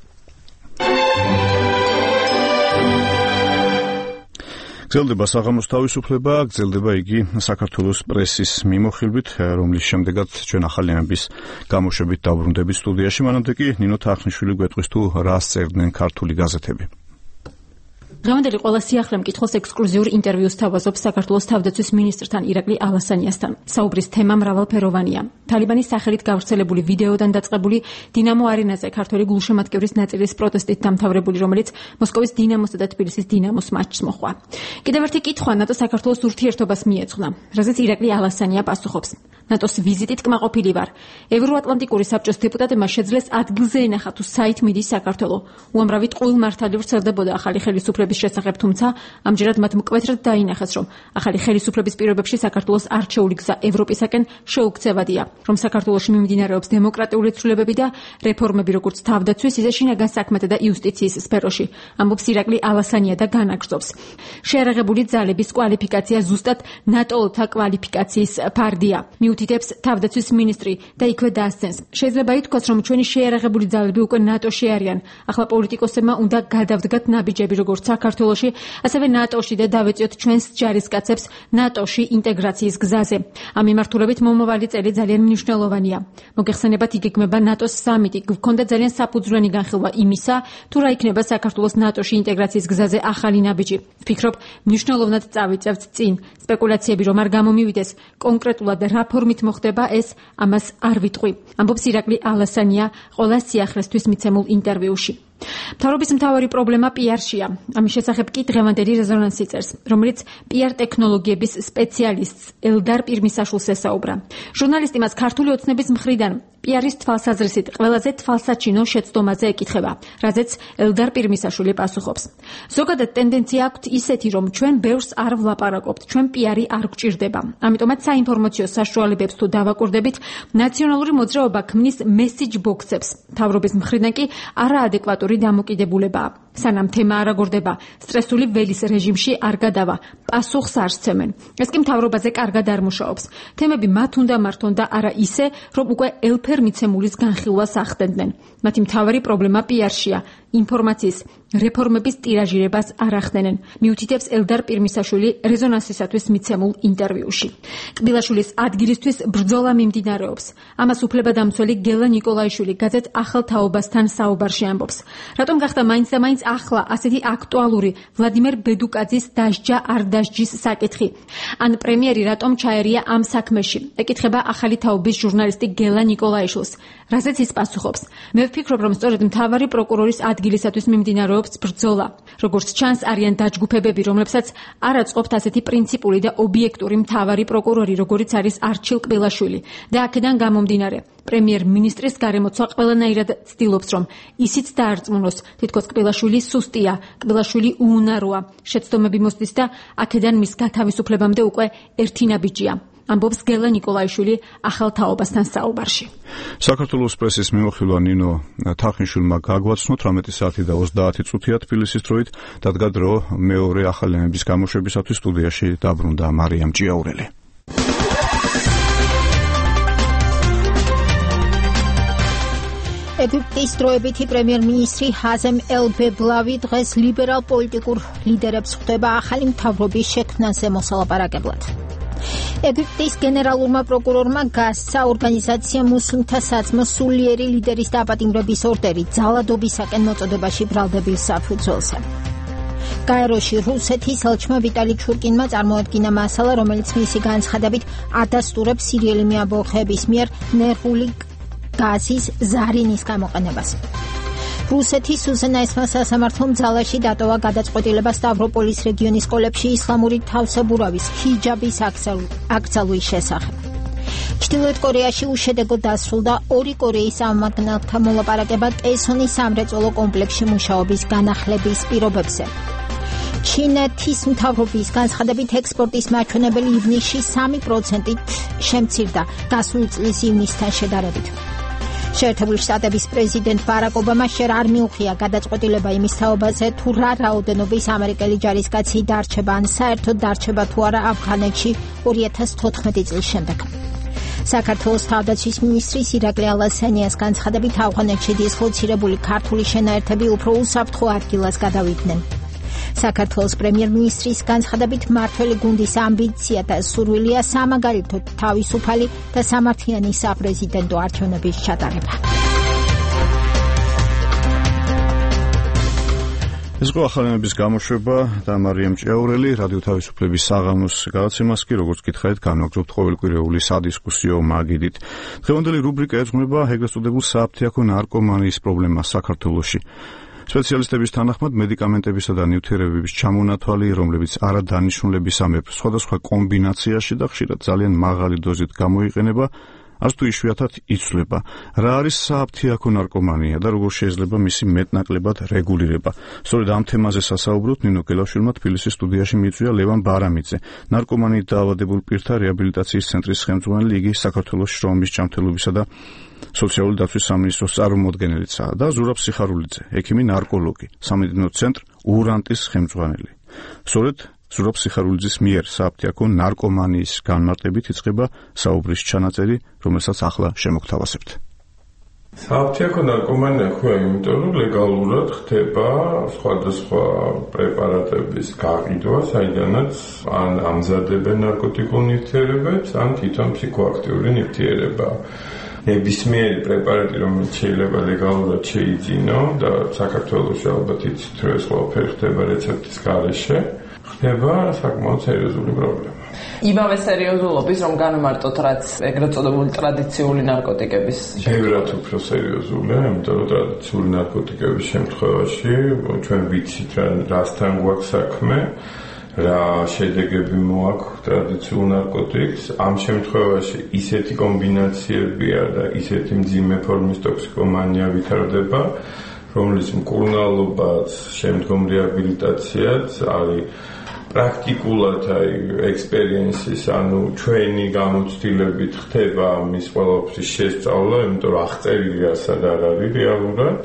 გრძელდება საღამოს თავისუფლება, გრძელდება იგი საქართველოს პრესის მიმოხილვით, რომლის შემდეგაც ჩვენ ახალი ამბის გამოშვებით დავბრუნდებით სტუდიაში. მანამდე კი ნინო თახნიშვილი გვეტყვის თუ რას წერდნენ ქართული გაზეთები. დღევანდელი ყველა სიახლე მკითხველს ექსკლუზიურ ინტერვიუს თავაზობს საქართველოს თავდაცვის მინისტრთან ირაკლი ალასანიასთან. საუბრის თემა მრავალფეროვანია. თალიბანის სახელით გავრცელებული ვიდეოდან დაწყებული დინამო არენაზე ქართველი გულშემატკივრის ნაწილის პროტესტით დამთავრებული, რომელიც მოსკოვის დინამოსა და თბილისის დინამოს მატჩს მოჰყვა. კიდევ ერთი კითხვა ნატო საქართველოს ურთიერთობას მიეძღვნა, რაზეც ირაკლი ალასანია პასუხობს. ნატოს ვიზიტით კმაყოფილი ვარ. ევროატლანტიკური საბჭოს დეპუტატებმა შეძლეს ადგილზე ენახა თუ საით მიდის საქართველო. უამრავი ტყუილ მართალი ვრცელდებოდა ახალი ხელისუფლების შესახებ, თუმცა ამჯერად მათ მკვეთრად დაინახეს, რომ ახალი ხელისუფლების პირობებში საქართველოს არჩეული გზა ევროპისაკენ შეუქცევადია, რომ საქართველოში მიმდინარეობს დემოკრატიული ცვლილებები და რეფორმები როგორც თავდაცვის, ისე შინაგან საქმეთა და იუსტიციის სფეროში. ამბობს ირაკლი ალასანია და განაგრძობს. შეარაღებული ძალების კვალიფიკაცია ზუსტად ნატოელთა კვალიფიკაციის ფარდია. მიუთითებს თავდაცვის მინისტრი და იქვე დაასცენს. შეიძლება ითქვას, რომ ჩვენი შეიარაღებული ძალები უკვე ნატოში არიან. ახლა პოლიტიკოსებმა უნდა გადავდგათ ნაბიჯები როგორც საქართველოში, ასევე ნატოში და დავეწიოთ ჩვენს ჯარისკაცებს ნატოში ინტეგრაციის გზაზე. ამ მიმართულებით მომავალი წელი ძალიან მნიშვნელოვანია. მოგეხსენებათ, იგეგმება ნატოს სამიტი. გვქონდა ძალიან საფუძვლიანი განხილვა იმისა, თუ რა იქნება საქართველოს ნატოში ინტეგრაციის გზაზე ახალი ნაბიჯი. ვფიქრობ, მნიშვნელოვნად წავიწევთ წინ. სპეკულაციები რომ არ გამომივიდეს კონკრეტულად რა ფორმით მოხდება ეს, ამას არ ვიტყვი. ამბობს ირაკლი ალასანია ყველა სიახლესთვის მიცემულ ინტერვიუში. მთავრობის მთავარი პრობლემა პიარშია. ამის შესახებ კი დღევანდელი რეზონანსი წერს, რომელიც პიარ ტექნოლოგიების სპეციალისტს ელდარ პირმისაშვილს ესაუბრა. ჟურნალისტი მას ქართული ოცნების მხრიდან პიარის თვალსაზრისით ყველაზე თვალსაჩინო შეცდომაზე ეკითხება, რაზეც ელდარ პირმისაშვილი პასუხობს. ზოგადად ტენდენცია აქვთ ისეთი, რომ ჩვენ ბევრს არ ვლაპარაკობთ, ჩვენ პიარი არ გვჭირდება. ამიტომაც საინფორმაციო საშუალებებს თუ დავაკურდებით, ნაციონალური მოძრაობა ქმნის მესიჯ ბოქსებს. მთავრობის მხრიდან კი არაადეკვატური დამოკიდებულებაა. სანამ თემა არ აგორდება, სტრესული ველის რეჟიმში არ გადავა, პასუხს არ სცემენ. ეს კი მთავრობაზე კარგად არ მუშაობს. თემები მათ უნდა მართონ და არა ისე, რომ უკვე ელფერ მიცემულის განხილვას ახდენდნენ. მათი მთავარი პრობლემა პიარშია, ინფორმაციის რეფორმების ტირაჟირებას არ ახდენენ, მიუთითებს ელდარ პირმისაშვილი რეზონანსისათვის მიცემულ ინტერვიუში. კბილაშვილის ადგილისთვის ბრძოლა მიმდინარეობს. ამას უფლებადამცველი გელა ნიკოლაიშვილი გაზეთ ახალ თაობასთან საუბარში ამბობს. რატომ გახდა მაინც და მაინც ახლა ასეთი აქტუალური ვლადიმერ ბედუკაძის დასჯა არ დასჯის საკითხი? ან პრემიერი რატომ ჩაერია ამ საქმეში? ეკითხება ახალი თაობის ჟურნალისტი გელა ნიკოლაიშვილს. რაზეც ის პასუხობს. მე ვფიქრობ, რომ სწორედ მთავარი პროკურორის ადგილისათვის მიმდინარეობს ბრძოლა. როგორც ჩანს, არიან დაჯგუფებები, რომლებსაც არ აწყობთ ასეთი პრინციპული და ობიექტური მთავარი პროკურორი, როგორიც არის არჩილ კბილაშვილი. და აქედან გამომდინარე, პრემიერ-მინისტრის გარემოცვა ყველანაირად ცდილობს, რომ ისიც დაარწმუნოს, თითქოს კბილაშვილი სუსტია, კბილაშვილი უუნაროა, შეცდომები მოსდის და აქედან მის გათავისუფლებამდე უკვე ერთი ნაბიჯია. ამბობს გელა ნიკოლაიშვილი ახალ თაობასთან საუბარში. საქართველოს პრესის მიმოხილვა ნინო თახნიშვილმა გაგვაცნო 18 საათი და 30 წუთია თბილისის დროით, დადგა დრო მეორე ახალი ამების გამოშვებისათვის სტუდიაში დაბრუნდა მარიამ ჭიაურელი. ეგვიპტის დროებითი პრემიერ-მინისტრი ჰაზემ ელ-ბებლავი დღეს ლიბერალ პოლიტიკურ ლიდერებს ხვდება ახალი მთავრობის შექმნაზე მოსალაპარაკებლად. ეგვიპტის გენერალურმა პროკურორმა გასცა ორგანიზაცია მუსლიმთა საძმო სულიერი ლიდერის დაპატიმრების ორდერი ძალადობისაკენ მოწოდებაში ბრალდებულ საფუძველზე. გაეროში რუსეთის ელჩმა ვიტალი ჩურკინმა წარმოადგინა მასალა, რომელიც მისი განცხადებით ადასტურებს სირიელი მეამბოხეების მიერ ნერვული გაზის ზარინის გამოყენებას. რუსეთის უზენაესმა სასამართლომ ძალაში დატოვა გადაწყვეტილება სტავროპოლის რეგიონის სკოლებში ისლამური თავსებურავის ჰიჯაბის აკრძალვის შესახებ. ჩრდილოეთ კორეაში უშედეგოდ დასრულდა ორი კორეის წარმომადგენელთა მოლაპარაკება კესონის სამრეწველო კომპლექსში მუშაობის განახლების პირობებზე. ჩინეთის მთავრობის განცხადებით ექსპორტის მაჩვენებელი ივნისში 3%-ით შემცირდა გასული წლის ივნისთან შედარებით. შეერთებული შტატების პრეზიდენტ ბარაკ ობამა შერ არ მიუღია გადაწყვეტილება იმის თაობაზე, თუ რა რაოდენობის ამერიკელი ჯარისკაცი დარჩება ან საერთოდ დარჩება თუ არა αφღანეთში 2014 წლის შემდეგ. საქართველოს თავდაცვის მინისტრის ირაკლი ალასანიას განცხადებით ავღანეთში დისლოცირებული ქართული შენაერთები უფრო უსაფრთხო ადგილას გადავიდნენ. საქართველოს პრემიერ-მინისტრის განცხადებით მმართველი გუნდის ამბიცია და სურვილია სამაგალითოდ თავისუფალი და სამართლიანი საპრეზიდენტო არჩევნების ჩატარება. ეს იყო ახალი ამების გამოშვება და მარიამ ჭიაურელი რადიო თავისუფლების საღამოს გადაცემას კი როგორც გითხარით განვაგრძობთ ყოველკვირეული სადისკუსიო მაგიდით. დღევანდელი რუბრიკა ეძღვნება ეგრეთ წოდებულ საფთიაქო ნარკომანიის პრობლემას საქართველოში. სპეციალისტების თანახმად მედიკამენტებისა და ნივთიერებების ჩამონათვალი, რომლებიც არადანიშნულებისამებრ სხვადასხვა კომბინაციაში და ხშირად ძალიან მაღალი დოზით გამოიყენება, არც თუ იშვიათად იცვლება. რა არის საფთიაქო ნარკომანია და როგორ შეიძლება მისი მეტნაკლებად რეგულირება? სწორედ ამ თემაზე სასაუბროთ ნინო გელაშვილმა თბილისის სტუდიაში მიიწვია ლევან ბარამიძე, ნარკომანიით დაავადებულ პირთა რეაბილიტაციის ცენტრის ხელმძღვანელი, იგი საქართველოს შრომის ჯანმრთელობისა და სოციალური დაცვის სამინისტროს წარმომადგენელიცაა და ზურაბ სიხარულიძე, ექიმი ნარკოლოგი, სამედიცინო ცენტრ ურანტის ხელმძღვანელი. სწორედ ზურაბ სიხარულიძის მიერ საფთიაქო ნარკომანიის განმარტებით იწყება საუბრის ჩანაწერი, რომელსაც ახლა შემოგთავაზებთ. საფთიაქო ნარკომანია ხოა, იმიტომ რომ ლეგალურად ხდება სხვადასხვა პრეპარატების გაყიდვა, საიდანაც ან ამზადებენ ნარკოტიკულ ნივთიერებებს, ან თვითონ ფსიქოაქტიური ნივთიერება. ნებისმიერი პრეპარატი, რომელიც შეიძლება ლეგალურად შეიძინო და საქართველოში ალბათ იცით, რომ ეს ყველაფერი ხდება რეცეპტის გარეშე, ხდება საკმაოდ სერიოზული პრობლემა. იმავე სერიოზულობის, რომ განმარტოთ, რაც ეგრეთ წოდებული ტრადიციული ნარკოტიკების ბევრად უფრო სერიოზულია, იმიტომ რომ ტრადიციული ნარკოტიკების შემთხვევაში ჩვენ ვიცით, რასთან გვაქვს საქმე, რა შედეგები მოაქვს ტრადიციულ ნარკოტიკს. ამ შემთხვევაში ისეთი კომბინაციებია და ისეთი მძიმე ფორმის ტოქსიკომანია ვითარდება, რომლის მკურნალობაც, შემდგომ რეაბილიტაციაც არის პრაქტიკულად ექსპერიენსის, ანუ ჩვენი გამოცდილებით ხდება მის ყველაფრის შესწავლა, იმიტომ რომ აღწერილია სად არ არის რეალურად.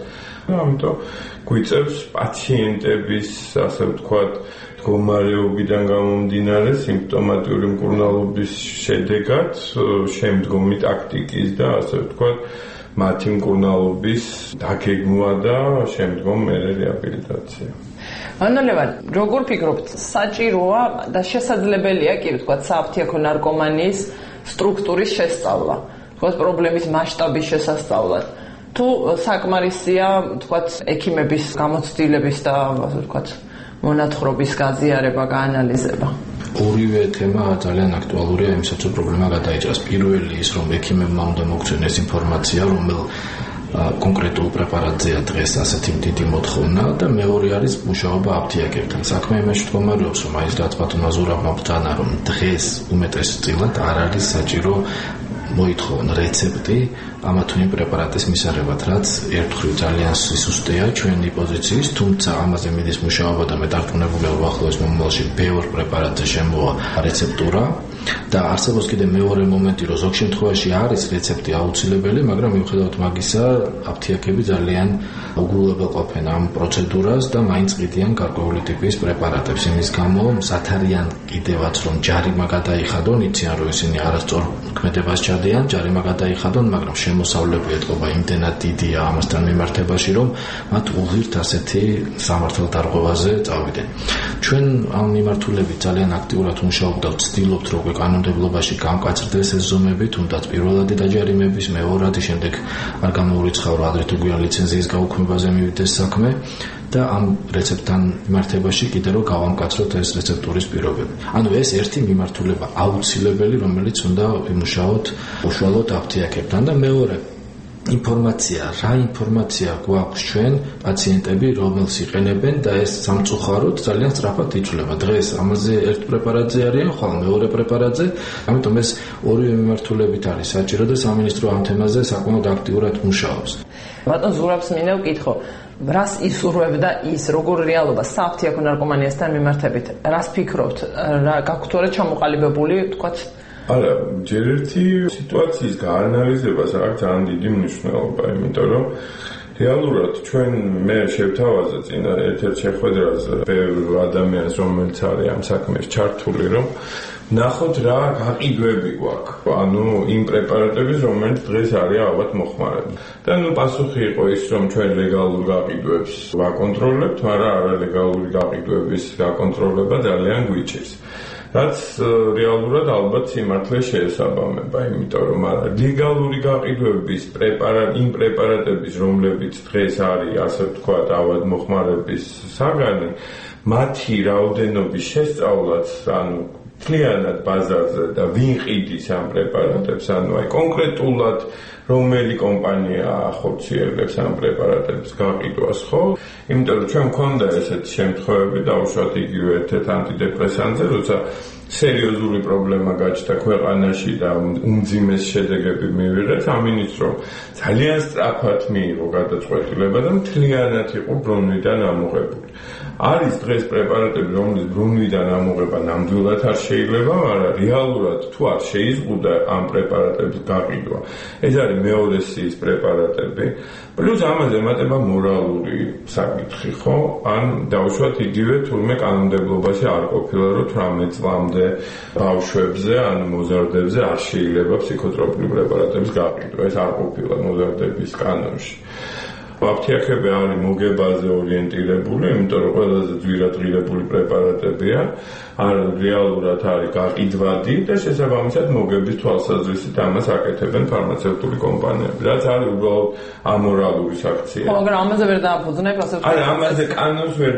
ამიტომ გვიწევს პაციენტების, ასე ვთქვათ, მდგომარეობიდან გამომდინარე სიმპტომატიური მკურნალობის შედეგად შემდგომი ტაქტიკის და ასე ვთქვათ, მათი მკურნალობის დაგეგმვა და შემდგომ რეაბილიტაცია. ანუ ლევან, როგორ ფიქრობთ, საჭიროა და შესაძლებელია კი ვთქვათ, საფთიაქო ნარკომანიის სტრუქტურის შესწავლა, ვთქვათ, პრობლემის მასშტაბის შესასწავლად. თუ საკმარისია, ვთქვათ, ექიმების გამოცდილების და ასე ვთქვათ, მონათხრობის გაზიარება, გაანალიზება. ორივე თემა ძალიან აქტუალურია, იმისაც რომ პრობლემა გადაიჭრას. პირველი ის, რომ ექიმებმა უნდა მოგცნეს ინფორმაცია, რომელ კონკრეტულ პრეპარატზეა დღეს ასეთი დიდი მოთხოვნა და მეორე არის მუშაობა აფთიაქებთან. საქმე იმაში მდგომარეობს, რომ აი რაც ბატონმა ზურაბმა ვთანა, რომ დღეს უმეტესწილად არ არის საჭირო მოითხოვონ რეცეპტი ამა თუ იმ პრეპარატის მისაღებად, რაც ერთხელ ძალიან სისუსტეა ჩვენი პოზიციის, თუმცა ამაზე მიდის მუშაობა და მე დარწმუნებულია, რომ ახლოს მომავალში ბევრ პრეპარატზე შემოვა რეცეპტურა და არსებობს კიდე მეორე მომენტი, რომ ზოგ შემთხვევაში არის რეცეპტი აუცილებელი, მაგრამ მიუხედავად მაგისა, აფთიაქები ძალიან უგულებელ ყოფენ ამ პროცედურას და მაინც ყიდიან გარკვეული ტიპის პრეპარატებს. იმის გამო სათარიან კიდევაც რომ ჯარიმა გადაიხადონ, იციან რომ ისინი არასწორ ქმედებას ჩადიან, ჯარიმა გადაიხადონ, მაგრამ შემოსავლები ეთყობა იმდენად დიდია ამასთან მიმართებაში, რომ მათ უღირთ ასეთი სამართალ დარღვევაზე წავიდნენ. ჩვენ ამ მიმართულებით ძალიან აქტიურად მუშაობთ და ვცდილობთ, რომ კანონმდებლობაში გამკაცრდეს ეს ზომები, თუნდაც პირველადი დაჯარიმების, მეორადი, შემდეგ არ გამოურიცხავ, რომ ადრე თუ გვიან ლიცენზიის გაუქმებაზე მივიდეს საქმე და ამ რეცეპტთან მიმართებაში კიდე რომ გავამკაცროთ ეს რეცეპტურის პირობები. ანუ ეს ერთი მიმართულება აუცილებელი, რომელიც უნდა იმუშაოთ უშუალოდ აფთიაქებთან და მეორე ინფორმაცია, რა ინფორმაცია გვაქვს ჩვენ პაციენტები, რომელს იყენებენ და ეს სამწუხაროდ ძალიან სწრაფად იცვლება. დღეს ამაზე ერთ პრეპარატზე არიან, ხოლო მეორე პრეპარატზე, ამიტომ ეს ორივე მიმართულებით არის საჭირო და სამინისტრო ამ თემაზე საკმაოდ აქტიურად მუშაობს. ბატონ ზურაბს მინდა ვკითხო, რას ისურვებდა ის, როგორ რეალობა საფთიაქო ნარკომანიასთან მიმართებით? რას ფიქრობთ? რა გაქვთ თუ არა ჩამოყალიბებული, ვთქვათ, არა, ჯერ ერთი სიტუაციის გაანალიზებას აქვს ძალიან დიდი მნიშვნელობა, იმიტომ რომ რეალურად ჩვენ მე შევთავაზე წინა ერთ-ერთ შეხვედრაზე ბევრ ადამიანს, რომელიც არის ამ საქმეში ჩართული, რომ ნახოთ რა გაყიდვები გვაქვს, ანუ იმ პრეპარატების, რომელიც დღეს არის ალბათ მოხმარებული. და პასუხი იყო ის, რომ ჩვენ ლეგალურ გაყიდვებს ვაკონტროლებთ, მაგრამ არალეგალური გაყიდვების გაკონტროლება ძალიან გვიჭირს. რაც რეალურად ალბათ სიმართლე შეესაბამება, იმიტომ რომ ლეგალური გაყიდვების იმ პრეპარატების, რომლებიც დღეს არის, ასე ვთქვათ, ავადმოხმარების საგანი, მათი რაოდენობის შესწავლაც, ანუ მთლიანად ბაზარზე და ვინ ყიდის ამ პრეპარატებს, ანუ აი კონკრეტულად რომელი კომპანია ახორციელებს ამ პრეპარატების გაყიდვას, ხო? იმიტომ რომ ჩვენ მქონდა ესეთი შემთხვევები, დაუშვათ იგივე ერთ-ერთ ანტიდეპრესანტზე, როცა სერიოზული პრობლემა გაჩნდა ქვეყანაში და უმძიმეს შედეგები მივიღეთ, სამინისტრომ ძალიან სწრაფად მიიღო გადაწყვეტილება და მთლიანად იყო ბრუნვიდან ამოღებული. არის დღეს პრეპარატები, რომლის ბრუნვიდან ამოღება ნამდვილად არ შეიძლება, მაგრამ რეალურად თუ არ შეიზღუდა ამ პრეპარატების გაყიდვა, ეს არის მეორე სიის პრეპარატები, პლუს ამაზე ემატება მორალური საკითხი, ხო? ან დაუშვათ იგივე თურმე კანონმდებლობაში არ ყოფილა, რომ 18 წლამდე ბავშვებზე, ან მოზარდებზე არ შეიძლება ფსიქოტროპული პრეპარატების გაყიდვა. ეს არ ყოფილა მოზარდების კანონში. აფთიაქები არის მოგებაზე ორიენტირებული, იმიტომ რომ ყველაზე ძვირადღირებული პრეპარატებია, არ რეალურად არის გაყიდვადი და შესაბამისად მოგების თვალსაზრისით ამას აკეთებენ ფარმაცევტული კომპანიები, რაც არის უბრალოდ ამორალური საქცია. ხო, მაგრამ ამაზე ვერ დააფუძნებ, ასე ვთქვათ. არა, ამაზე კანონს ვერ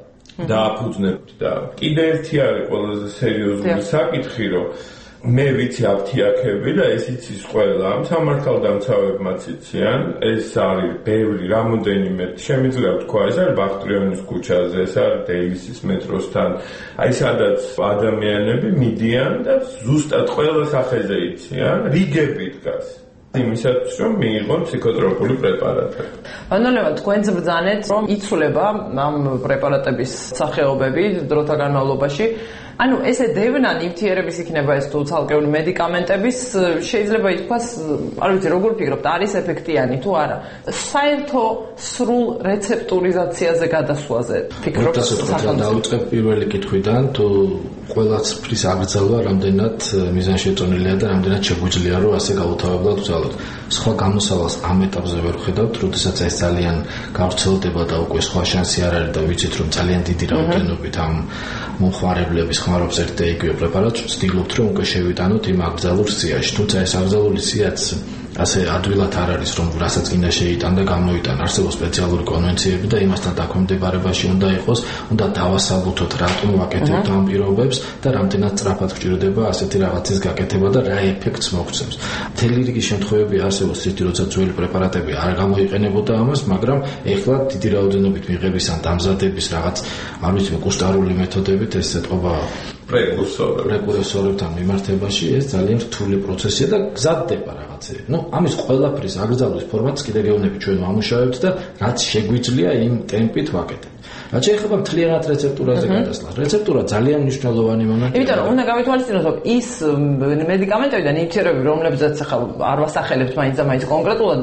დააფუძნებთ და კიდე ერთი არის ყველაზე სერიოზული საკითხი, რომ მე ვიცი აფთიაქები და ეს იცის ყველა, სამართალდამცავებმაც იციან, ეს არის ბევრი რამოდენიმე, შემიძლია ვთქვა, ეს არის ბახტრიონის ქუჩაზე, ეს არის დეივისის მეტროსთან, აი სადაც ადამიანები მიდიან და ზუსტად ყველა სახეზე იციან, რიგები დგას. იმისათვის რომ მიიღონ ფსიქოტროპული პრეპარატები. ანუ ლევან, თქვენც ბრძანეთ, რომ იცვლება ამ პრეპარატების სახეობები დროთა განმავლობაში ანუ ესე დევნა ნივთიერების იქნება ეს თუ ცალკეული მედიკამენტების შეიძლება ითქვას, არ ვიცი როგორ ფიქრობთ, არის ეფექტიანი თუ არა. საერთო სრულ რეცეპტურიზაციაზე გადასვლაზე ფიქრობთ? დავიწყებ პირველი კითხვიდან, თუ ყველა ციფრის აკრძალვა რამდენად მიზანშეწონილია და რამდენად შეგვიძლია რომ ასე გაუთავებლად ვცალოთ. სხვა გამოსავალს ამ ეტაპზე ვერ ვხედავთ, როდესაც ეს ძალიან გავრცელდება და უკვე სხვა შანსი არ არის და ვიცით რომ ძალიან დიდი რაოდენობით ამ მომხმარებლების ხმარობს ერთ და იგივე პრეპარატს, ვცდილობთ რომ უკვე შევიტანოთ იმ აკრძალულ სიაში. თუმცა ეს აკრძალული სიაც ასე ადვილად არ არის რომ რასაც გინდა შეიტან და გამოიტან. არსებობს სპეციალური კონვენციები და იმასთან დაქვემდებარებაში უნდა იყოს, უნდა დავასაბუთოთ რატომ ვაკეთებთ ამ პირობებს და რამდენად სწრაფად გვჭირდება ასეთი რაღაცის გაკეთება და რა ეფექტს მოგცემს. მთელი რიგი შემთხვევები არსებობს ისეთი, როცა ძველი პრეპარატები არ გამოიყენებოდა ამას, მაგრამ ეხლა დიდი რაოდენობით მიღების ან დამზადების რაღაც არ ვიცი კუსტარული მეთოდებით ეს ეთყობა პრეკურსორებთან მიმართებაში ეს ძალიან რთული პროცესია და გზადდება რაღაცები. ამის ყველაფრის აკრძალვის ფორმატს კიდე გეუბნები ჩვენ ვამუშავებთ და რაც შეგვიძლია იმ ტემპით ვაკეთებთ. რაც შეეხება მთლიანად რეცეპტურაზე გადასვლას. რეცეპტურა ძალიან მნიშვნელოვანი მომენტია. იმიტომ რომ უნდა გავითვალისწინოთ, რომ ის მედიკამენტები და ნივთიერებები, რომლებზეც ახლა არ ვასახელებთ მაინც და მაინც კონკრეტულად,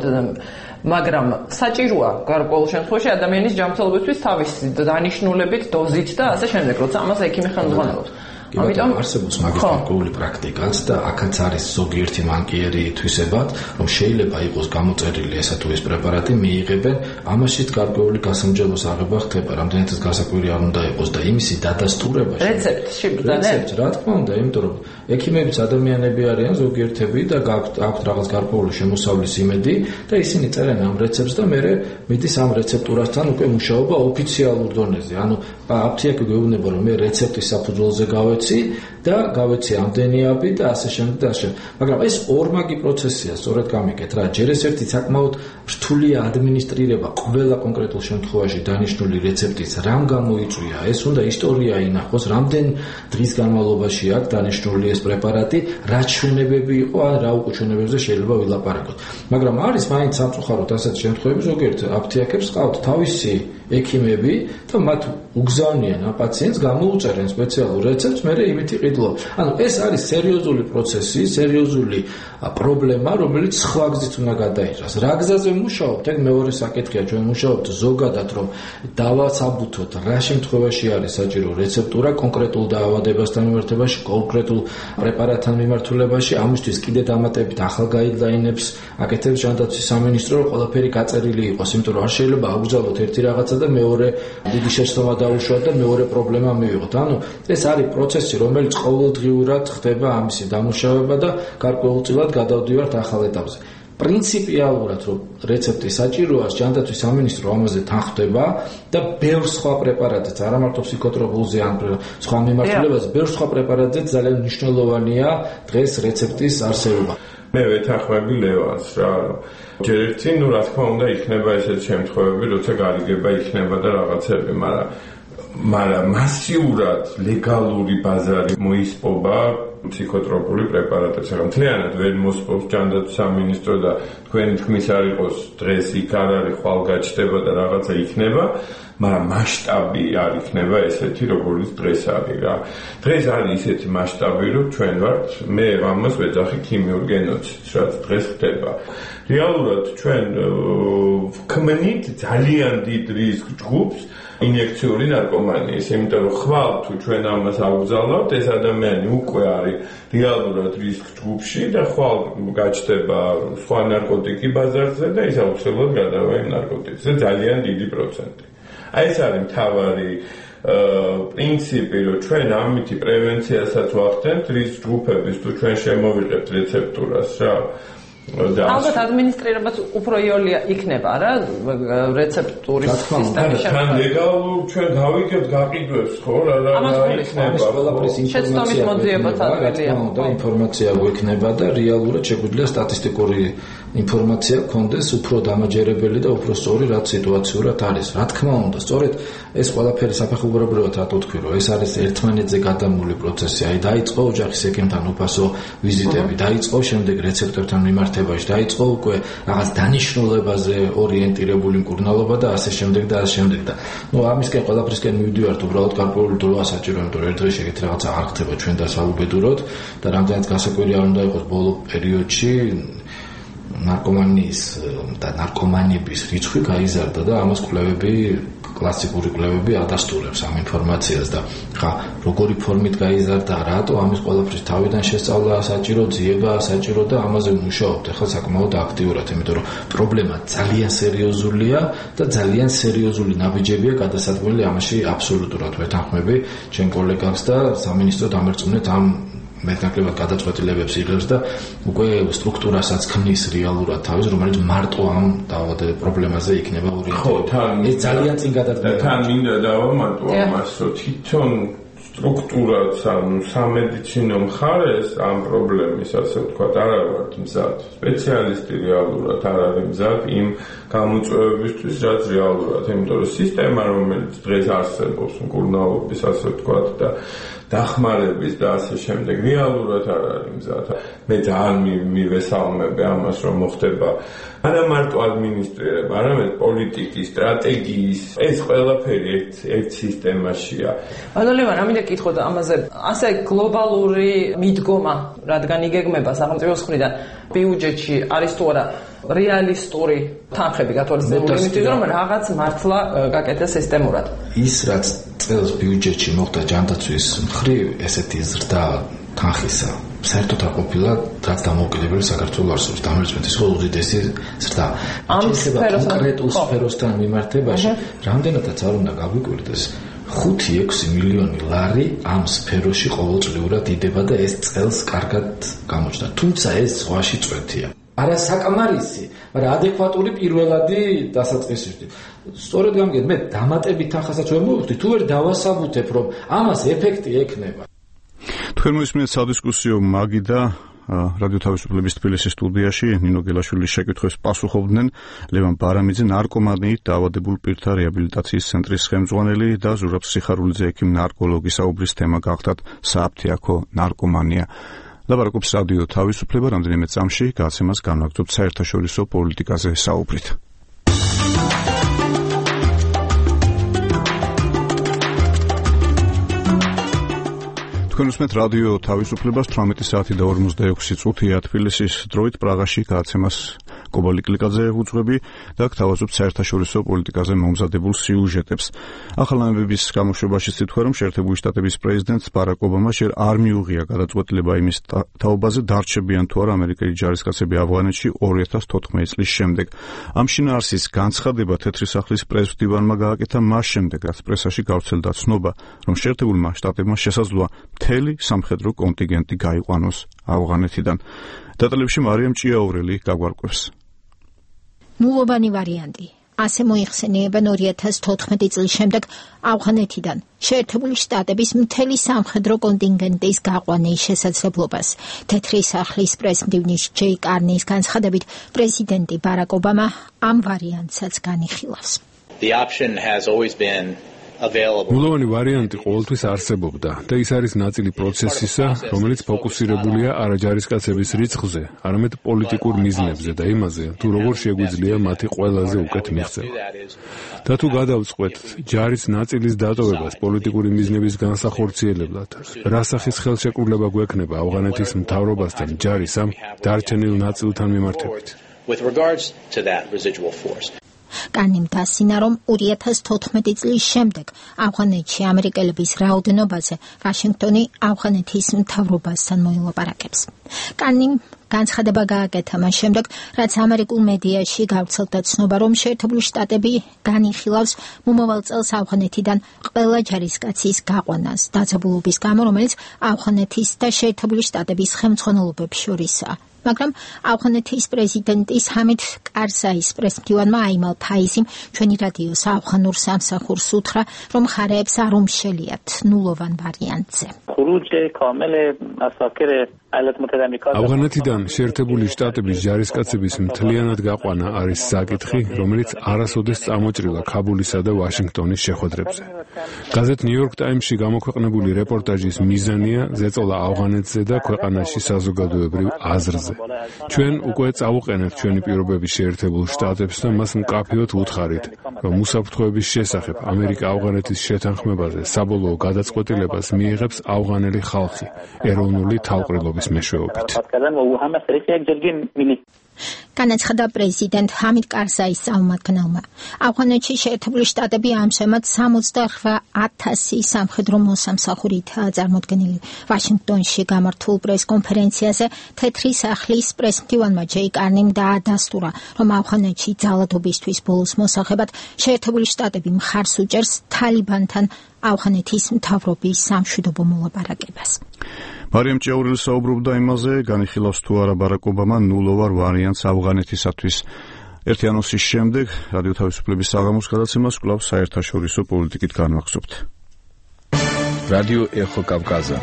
მაგრამ საჭიროა გარკვეულ შემთხვევაში ადამიანის ჯანმრთელობისთვის თავისი დანიშნულებით, დოზით და ასე შემდეგ, როცა ამას ექიმი ხელმძღვანელობს. ამიტომ არსებობს მაგის გარკვეული პრაქტიკაც და აქაც არის ზოგიერთი მანკიერი თვისებად, რომ შეიძლება იყოს გამოწერილი ესა თუ ეს პრეპარატი მიიღებენ, ამაშიც გარკვეული გასამჯელოს აღება ხდება, რამდენადაც გასაკვირი არ უნდა იყოს და იმისი დადასტურებაში. რეცეპტში ბრძანა. რა თქმა უნდა, იმიტომ რომ ექიმებიც ადამიანები არიან ზოგიერთები და აქვთ რაღაც გარკვეული შემოსავლის იმედი და ისინი წერენ ამ რეცეპტს და მე მიდის ამ რეცეპტურასთან უკვე მუშაობა ოფიციალურ დონეზე. ანუ აფთიაქი გეუბნება რომ მე რეცეპტის საფუძველზე გავეცი და გავეცი ამდენიაბი და ასე შემდეგ და ასე შემდეგ. მაგრამ ეს ორმაგი პროცესია, სწორედ გამიგეთ რა, ჯერ ეს ერთი საკმაოდ რთულია ადმინისტრირება ყველა კონკრეტულ შემთხვევაში დანიშნული რეცეპტის რამ გამოიწვია, ეს უნდა ისტორია ინახოს, რამდენ დღის განმავლობაში აქვს დანიშნული ეს პრეპარატი, რა ჩვენებები იყო, ან რა უკუჩვენებებზე შეიძლება ვილაპარაკოთ. მაგრამ არის მაინც სამწუხაროდ ასეთი შემთხვევები, ზოგიერთ აფთიაქებს ყავთ თავისი ექიმები და მათ უგზავნიან ამ პაციენტს, გამოუწერენ სპეციალურ რეცეპტს, მე იმითი ყიდულობ. ანუ ეს არის სერიოზული პროცესი, სერიოზული პრობლემა, რომელიც სხვა გზით უნდა გადაიჭრას. რა გზაზე მუშაობთ? ეგ მეორე საკითხია, ჩვენ მუშაობთ ზოგადად, რომ დავასაბუთოთ რა შემთხვევაში არის საჭირო რეცეპტურა კონკრეტულ დაავადებასთან მიმართებაში, კონკრეტულ პრეპარატთან მიმართულებაში, ამისთვის კიდე დამატებით ახალ გაიდლაინებს აკეთებს ჯანდაცვის სამინისტრო, რომ ყველაფერი გაწერილი იყოს, იმიტომ რომ არ შეიძლება აგზავნოთ ერთი რაღაცა და მეორე დიდი შეცდომა დაუშვათ და მეორე პრობლემა მივიღოთ. ანუ ეს არის პროცესი, რომელიც ყოველდღიურად ხდება ამისი დამუშავება და გარკვეულწილად გადავდივართ ახალ ეტაპზე. პრინციპიალურად რომ რეცეპტი საჭიროა, ჯანდაცვის სამინისტრო ამაზე თანხმდება და ბევრ სხვა პრეპარატებს, არა მარტო ფსიქოტროპულზე ან სხვა მიმართულებაზე, ბევრ სხვა პრეპარატებს ძალიან მნიშვნელოვანია დღეს რეცეპტის არსებობა. მე ვეთანხმები ლევანს რა, ჯერ ერთი, რა თქმა უნდა, იქნება ესეთ შემთხვევები, როცა გარიგება იქნება და რაღაცები, მაგრამ მასიურად ლეგალური ბაზარი მოისპობა ფსიქოტროპული პრეპარატებს. მთლიანად ვერ მოსპობს ჯანდაცვის სამინისტრო და თქვენი თქმის არ იყოს დღეს იქ არ არის, ხვალ გაჩნდება და რაღაცა იქნება, მაგრამ მასშტაბი არ იქნება ესეთი, როგორც დღეს არის რა. დღეს არის ისეთი მასშტაბი, რომ ჩვენ ვართ, მე ამას ვეძახი ქიმიურ გენოციდს, რაც დღეს ხდება. რეალურად ჩვენ ვქმნით ძალიან დიდ რისკ ჯგუფს ინიექციური ნარკომანიის, იმიტომ რომ ხვალ თუ ჩვენ ამას ავგზავნავთ, ეს ადამიანი უკვე არის რეალურად რისკ ჯგუფში და ხვალ გაჩნდება სხვა ნარკოტიკი ბაზარზე და ის აუცილებლად გადავა იმ ნარკოტიკზე ძალიან დიდი პროცენტი. აი ეს არის მთავარი პრინციპი, რომ ჩვენ ამითი პრევენციასაც ვახდენთ რისკ ჯგუფების თუ ჩვენ შემოვიღებთ რეცეპტურას რა. ალბათ ადმინისტრირებაც უფრო იოლია იქნება რა რეცეპტურის სისტემის შემდგომ. თან ლეგალურ ჩვენ გავიგებთ გაყიდვებს ხო რა იქნება ყველაფრის ინფორმაცია და ინფორმაცია გვექნება და რეალურად შეგვიძლია სტატისტიკური ინფორმაცია გქონდეს უფრო დამაჯერებელი და უფრო სწორი, რაც სიტუაციურად არის. Რა თქმა უნდა, სწორედ ეს ყველაფერი საფეხურებრივად რატო თქვი, რომ ეს არის ერთმანეთზე გადამული პროცესი. აი დაიწყო ოჯახის ექიმთან უფასო ვიზიტები, დაიწყო შემდეგ რეცეპტორთან მიმართებაში, დაიწყო უკვე რაღაც დანიშნულებაზე ორიენტირებული მკურნალობა და ასე შემდეგ და ასე შემდეგ და ამისკენ ყველაფრისკენ მივდივართ უბრალოდ გარკვეული დროა საჭირო, იმიტომ რომ ერთ დღეში ეგეთი რაღაცა არ ხდება ჩვენ და საუბედუროთ და რამდენად გასაკვირი არ უნდა იყოს ბოლო პერიოდში ნარკომანიის და ნარკომანების რიცხვი გაიზარდა და ამას კლასიკური კვლევები ადასტურებს ამ ინფორმაციას და ხა როგორი ფორმით გაიზარდა, რატო ამის ყველაფრის თავიდან შესწავლა საჭირო, ძიება საჭირო და ამაზე მუშაობთ ახლა საკმაოდ აქტიურად, იმიტომ რომ პრობლემა ძალიან სერიოზულია და ძალიან სერიოზული ნაბიჯებია გადასადგმელი ამაში აბსოლუტურად ვეთანხმები ჩემ კოლეგებს და სამინისტრო დამერწმუნეთ ამ მეტნაკლებად გადაწყვეტილებებს იღებს და უკვე სტრუქტურასაც ქმნის რეალურად თავის, რომელიც მარტო ამ დაავადებულ პრობლემაზე იქნება ორიენტირებული. ეს ძალიან წინ გადადგმება. თან მინდა დავამატო ამას, რომ თვითონ სტრუქტურაც, ანუ სამედიცინო მხარეს ამ პრობლემის, ასე ვთქვათ, არ ვართ მზად. სპეციალისტი რეალურად არ არის მზად იმ გამოწვევებისთვის, რაც რეალურად, იმიტომ რომ სისტემა, რომელიც დღეს არსებობს მკურნალობის, ასე ვთქვათ და დახმარების და ასე შემდეგ რეალურად არ არის მზად. მე ძალიან მივესალმები ამას, რომ მოხდება არა მარტო ადმინისტრირება, არამედ პოლიტიკის, სტრატეგიის, ეს ყველაფერი ერთ სისტემაშია. ანუ ლევან, ამინდა კითხოთ ამაზე, ასე გლობალური მიდგომა, რადგან იგეგმება სახელმწიფოს მხრიდან ბიუჯეტში არის თუ არა რეალისტური თანხები გათვალისწინებული იმისთვის, რომ რაღაც მართლა გაკეთდეს სისტემურად. ის რაც წელს ბიუჯეტში მოხდა ჯანდაცვის მხრივ, ესეთი ზრდა თანხისა საერთოდ არ ყოფილა, რაც დამოუკიდებელი საქართველოს არსებობს. დამერწმუნეთ, ის უდიდესი ზრდა. ამ კონკრეტულ სფეროსთან მიმართებაში, რამდენადაც არ უნდა გაგვიკვირდეს, 5-6 მილიონი ლარი ამ სფეროში ყოველწლიურად იდება და ეს წელს კარგად გამოჩნდა. თუმცა ეს ზღვაში წვეთია. არა საკმარისი, მაგრამ ადეკვატური პირველადი დასაწყისისთვის. სწორედ გამიგეთ, მე დამატებით ახასაც ვერ მოვხდი, თუ ვერ დავასაბუთებ, რომ ამას ეფექტი ექნება. თქვენ მოისმინეთ სადისკუსიო მაგი და რადიო თავისუფლების თბილისის სტუდიაში ნინო გელაშვილის შეკითხვებს პასუხობდნენ ლევან ბარამიძე, ნარკომანიით დაავადებულ პირთა რეაბილიტაციის ცენტრის ხელმძღვანელი და ზურაბ სიხარულიძე, ექიმ ნარკოლოგი. საუბრის თემა გახდათ სააფთიაქო ნარკომანია. ლაპარაკობს რადიო თავისუფლება, რამდენიმე წამში გაცემას განვაგრძობთ საერთაშორისო პოლიტიკაზე საუბრით. თქვენ უსმენთ რადიო თავისუფლებას 18 საათი და 46 წუთია თბილისის დროით. პრაღაში გაცემას კობალი კლიკაძე უძღვები და გთავაზობთ საერთაშორისო პოლიტიკაზე მომზადებულ სიუჟეტებს. ახალგაზრდების გამოშვებაში სიტყვა, რომ შეერთებული შტატების პრეზიდენტ ბარაკ ობამა ჯერ არ მიუღია გადაწყვეტილება იმის თაობაზე, დარჩებიან თუ არა ამერიკელი ჯარისკაცები ავღანეთში 2014 წლის შემდეგ. ამ შინაარსის განცხადება თეთრი სახლის პრეზიდენტმა გააკეთა მას შემდეგ, რაც პრესაში გავრცელდა ცნობა, რომ შეერთებულმა შტატებმა შესაძლოა მთელი სამხედრო კონტინგენტი გაიყვანოს ავღანეთიდან. დეტალებში მარიამ ჭიაურელი გაგვარკვევს. ნულოვანი ვარიანტი. ასე მოიხსენიებენ 2014 წლის შემდეგ ავღანეთიდან შეერთებული შტატების მთელი სამხედრო კონტინგენტის გაყვანის შესაძლებლობას. თეთრი სახლის პრეზიდენტის ჯეი კარნის განცხადებით, პრეზიდენტი ბარაკ ობამა ამ ვარიანტსაც განიხილავს. The option has always been ნულოვანი ვარიანტი ყოველთვის არსებობდა და ის არის ნაწილი პროცესისა, რომელიც ფოკუსირებულია არა ჯარისკაცების რიცხვზე, არამედ პოლიტიკურ მიზნებზე და იმაზე, თუ როგორ შეგვიძლია მათი ყველაზე უკეთ მიღწევა. და თუ გადავწყვეტ ჯარის ნაწილის დატოვებას პოლიტიკური მიზნების განსახორციელებლად, რა სახის ხელშეკრულება გვექნება ავღანეთის მთავრობასთან ჯარის ამ დარჩენილ ნაწილთან მიმართებით. With regards to that residual force. კანიმ დასინა, რომ 2014 წლის შემდეგ ავღანეთში ამერიკელების რაოდენობაზე ვაშინგტონი ავღანეთის მთავრობასთან მოილაპარაკებს. კანიმ განცხადება გააკეთა მას შემდეგ, რაც ამერიკულ მედიაში გავრცელდა ცნობა, რომ შეერთებული შტატები განიხილავს მომავალ წელს ავღანეთიდან ყველა ჯარისკაცის გაყვანას დაძაბულობის გამო, რომელიც ავღანეთის და შეერთებული შტატების ხელმძღვანელობებს შორისაა. მაგრამ ავღანეთის პრეზიდენტის ჰამიდ კარზაის პრესმდივანმა აიმალ ფაიზიმ ჩვენი რადიოს ავღანურ სამსახურს უთხრა, რომ მხარეებს არ უმშელიათ ნულოვან ვარიანტზე. خروج کامل عساکر ایالات متحده آمریکا ავღანეთიდან შეერთებული შტატების ჯარისკაცების მთლიანად გაყვანა არის საკითხი, რომელიც არასოდეს წამოჭრილა ქაბულისა და ვაშინგტონის შეხვედრებზე. გაზეთ New York Times-ში გამოქვეყნებული რეპორტაჟის მიზანია ზეწოლა ავღანეთზე და ქვეყანაში საზოგადოებრივ აზრზე. ჩვენ უკვე წავუყენეთ ჩვენი პირობების შეერთებულ შტატებს და მას მკაფიოდ ვუთხარით, რომ უსაფრთხოების შესახებ ამერიკა ავღანეთის შეთანხმებაზე საბოლოო გადაწყვეტილებას მიიღებს ავღანელი ხალხი ეროვნული თავყრილობის მეშვეობით. განაცხადა პრეზიდენტ ჰამიდ კარზაის წარმომადგენელმა. ავღანეთში შეერთებული შტატები ამჟამად 68,000 სამხედრო მოსამსახურითაა წარმოდგენილი. ვაშინგტონში გამართულ პრესკონფერენციაზე თეთრი სახლის პრესმდივანმა ჯეი კარნიმ დაადასტურა, რომ ავღანეთში ძალადობისთვის ბოლოს მოსახებად შეერთებული შტატები მხარს უჭერს თალიბანთან ავღანეთის მთავრობის სამშვიდობო მოლაპარაკებას. მარიამ ჭიაურელი საუბრობდა იმაზე, განიხილავს თუ არა ბარაკ ობამა ნულოვარ ვარიანტს ავღანეთისათვის. ერთი ანონსის შემდეგ რადიო თავისუფლების საღამოს გადაცემას კვლავ საერთაშორისო პოლიტიკით განვახსოვთ. რადიო ეხო კავკაზა.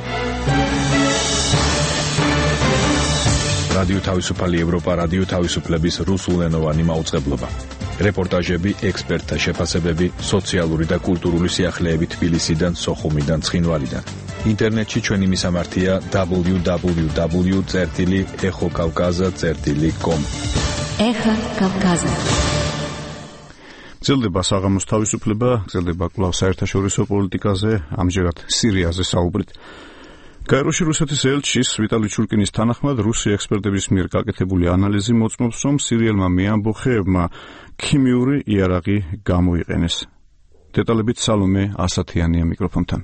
რადიო თავისუფალი ევროპა, რადიო თავისუფლების რუსულენოვანი მაუწყებლობა. რეპორტაჟები, ექსპერტთა შეფასებები, სოციალური და კულტურული სიახლეები თბილისიდან, სოხუმიდან, ცხინვალიდან. ინტერნეტში ჩვენი მისამართია www.exokavkaza.com. ეხა კავკაზა. გრძელდება საღამოს თავისუფლება, გრძელდება კვლავ საერთაშორისო პოლიტიკაზე, ამჯერად სირიაზე საუბრით. გაეროში რუსეთის ელჩის ვიტალი ჩურკინის თანახმად რუსი ექსპერტების მიერ გაკეთებული ანალიზი მოწმობს, რომ სირიელმა მეამბოხეებმა ქიმიური იარაღი გამოიყენეს. დეტალებით სალომე ასათიანია მიკროფონთან.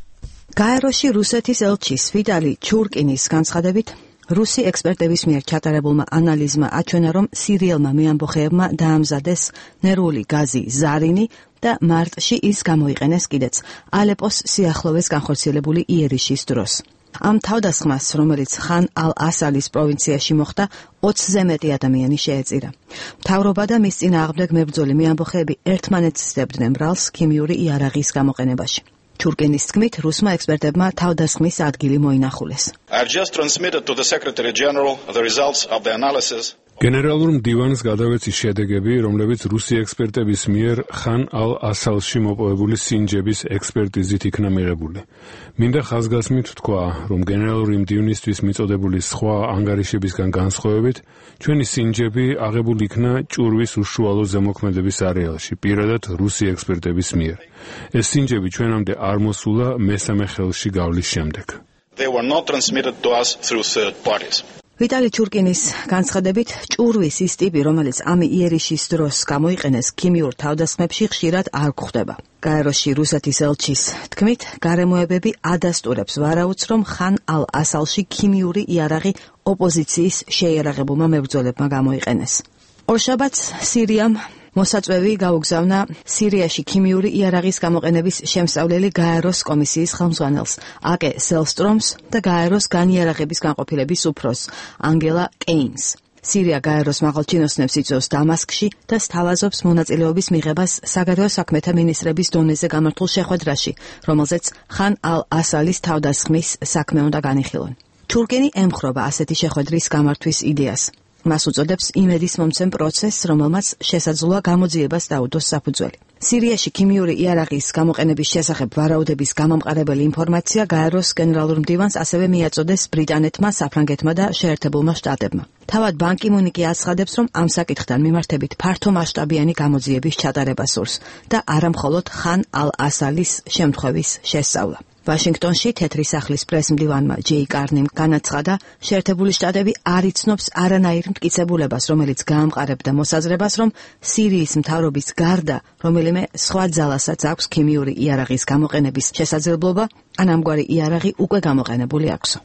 გაეროში რუსეთის ელჩის ვიტალი ჩურკინის განცხადებით, რუსი ექსპერტების მიერ ჩატარებულმა ანალიზმა აჩვენა, რომ სირიელმა მეამბოხეებმა დაამზადეს ნერვული გაზი ზარინი და მარტში ის გამოიყენეს კიდეც ალეპოს სიახლოვეს განხორციელებული იერიშის დროს. ამ თავდასხმას, რომელიც ხან ალ-ასალის პროვინციაში მოხდა, 20-ზე მეტი ადამიანი შეეწირა. მთავრობა და მის წინააღმდეგ მებრძოლი მეამბოხეები ერთმანეთს სდებდნენ ბრალს ქიმიური იარაღის გამოყენებაში. ჩურკინის თქმით, რუსმა ექსპერტებმა თავდასხმის ადგილი მოინახულეს. I've just transmitted to the Secretary General the results of the analysis. გენერალურ მდივანს გადავეცი შედეგები, რომლებიც რუსი ექსპერტების მიერ ხან ალ-ასალში მოპოვებული სინჯების ექსპერტიზით იქნა მიღებული. მინდა ხაზგასმით ვთქვა, რომ გენერალური მდივნისთვის მიწოდებული სხვა ანგარიშებისგან განსხვავებით, ჩვენი სინჯები აღებული იქნა ჭურვის უშუალო ზემოქმედების არეალში, პირადად რუსი ექსპერტების მიერ. ეს სინჯები ჩვენამდე არ მოსულა მესამე ხელში გავლის შემდეგ. They were not transmitted to us through third parties. ვიტალი ჩურკინის განცხადებით, ჭურვის ის ტიპი, რომელიც ამ იერიშის დროს გამოიყენეს ქიმიურ თავდასხმებში, ხშირად არ გვხვდება. გაეროში რუსეთის ელჩის თქმით, გარემოებები ადასტურებს ვარაუდს, რომ ხან ალ-ასალში ქიმიური იარაღი ოპოზიციის შეიარაღებულმა მებრძოლებმა გამოიყენეს. ორშაბათს სირიამ მოსაწვევი გაუგზავნა სირიაში ქიმიური იარაღის გამოყენების შემსწავლელი გაეროს კომისიის ხელმძღვანელს აკე სელსტრომს და გაეროს განიარაღების განყოფილების უფროსს ანგელა კეინს. სირია გაეროს მაღალჩინოსნებს იწვევს დამასკში და სთავაზობს მონაწილეობის მიღებას საგარეო საქმეთა მინისტრების დონეზე გამართულ შეხვედრაში, რომელზეც ხან ალ-ასალის თავდასხმის საქმე უნდა განიხილონ. ჩურკინი ემხრობა ასეთი შეხვედრის გამართვის იდეას. მას უწოდებს იმედის მომცემ პროცესს, რომელმაც შესაძლოა გამოძიებას დაუდოს საფუძველი. სირიაში ქიმიური იარაღის გამოყენების შესახებ ვარაუდების გამამყარებელი ინფორმაცია გაეროს გენერალურ მდივანს ასევე მიაწოდეს ბრიტანეთმა, საფრანგეთმა და შეერთებულმა შტატებმა. თავად ბან კი მუნი კი აცხადებს, რომ ამ საკითხთან მიმართებით ფართო მასშტაბიანი გამოძიების ჩატარება სურს და არა მხოლოდ ხან ალ-ასალის შემთხვევის შესწავლა. ვაშინგტონში თეთრი სახლის პრესმდივანმა ჯეი კარნიმ განაცხადა, შეერთებული შტატები არ იცნობს არანაირ მტკიცებულებას, რომელიც გაამყარებდა მოსაზრებას, რომ სირიის მთავრობის გარდა რომელიმე სხვა ძალასაც აქვს ქიმიური იარაღის გამოყენების შესაძლებლობა, ან ამგვარი იარაღი უკვე გამოყენებული აქვს.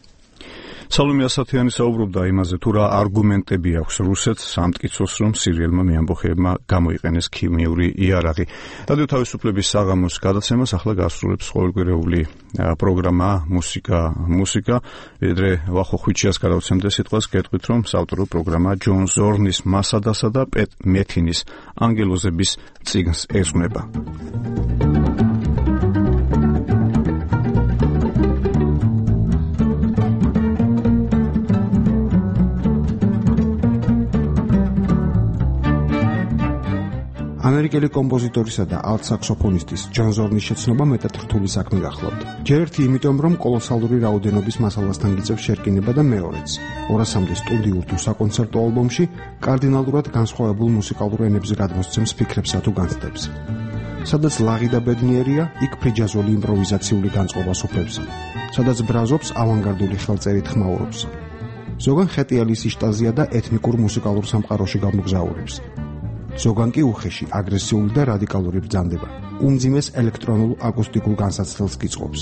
სალომე ასათიანი საუბრობდა იმაზე, თუ რა არგუმენტები აქვს რუსეთს სამტკიცოს, რომ სირიელმა მეამბოხეებმა გამოიყენეს ქიმიური იარაღი. რადიო თავისუფლების საღამოს გადაცემას ახლა გასრულებს ყოველკვირეული პროგრამა მუსიკა. ვიდრე ვახო ხვიჩიას გადავცემდე სიტყვას, გეტყვით, რომ საავტორო პროგრამა ჯონ ზორნის მასადასა და პეტ მეთინის ანგელოზების წიგნს ეძღვნება. ამერიკელი კომპოზიტორისა და ალტ-საქსოფონისტის ჯონ ზორნის შეცნობა მეტად რთული საქმე გახლავთ. ჯერ ერთი იმიტომ, რომ კოლოსალური რაოდენობის მასალასთან გიწევს შერკინება და მეორეც 200-მდე სტუდიურ თუ საკონცერტო ალბომში კარდინალურად განსხვავებულ მუსიკალურ ენებზე გადმოსცემს ფიქრებსა თუ განცდებს. სადაც ლაღი და ბედნიერია, იქ ფრიჯაზული იმპროვიზაციული განწყობას უფლებს. სადაც ბრაზობს, ავანგარდული ხელწერით ხმაურობს. ზოგან ხეტიალის იშტაზია და ეთნიკურ მუსიკალურ სამყაროში გამოგზაურებს. ზოგან კი უხეში, აგრესიული და რადიკალური ბრძანდება. უმძიმეს ელექტრონულ აკუსტიკურ განსაცდელს გიწყობს.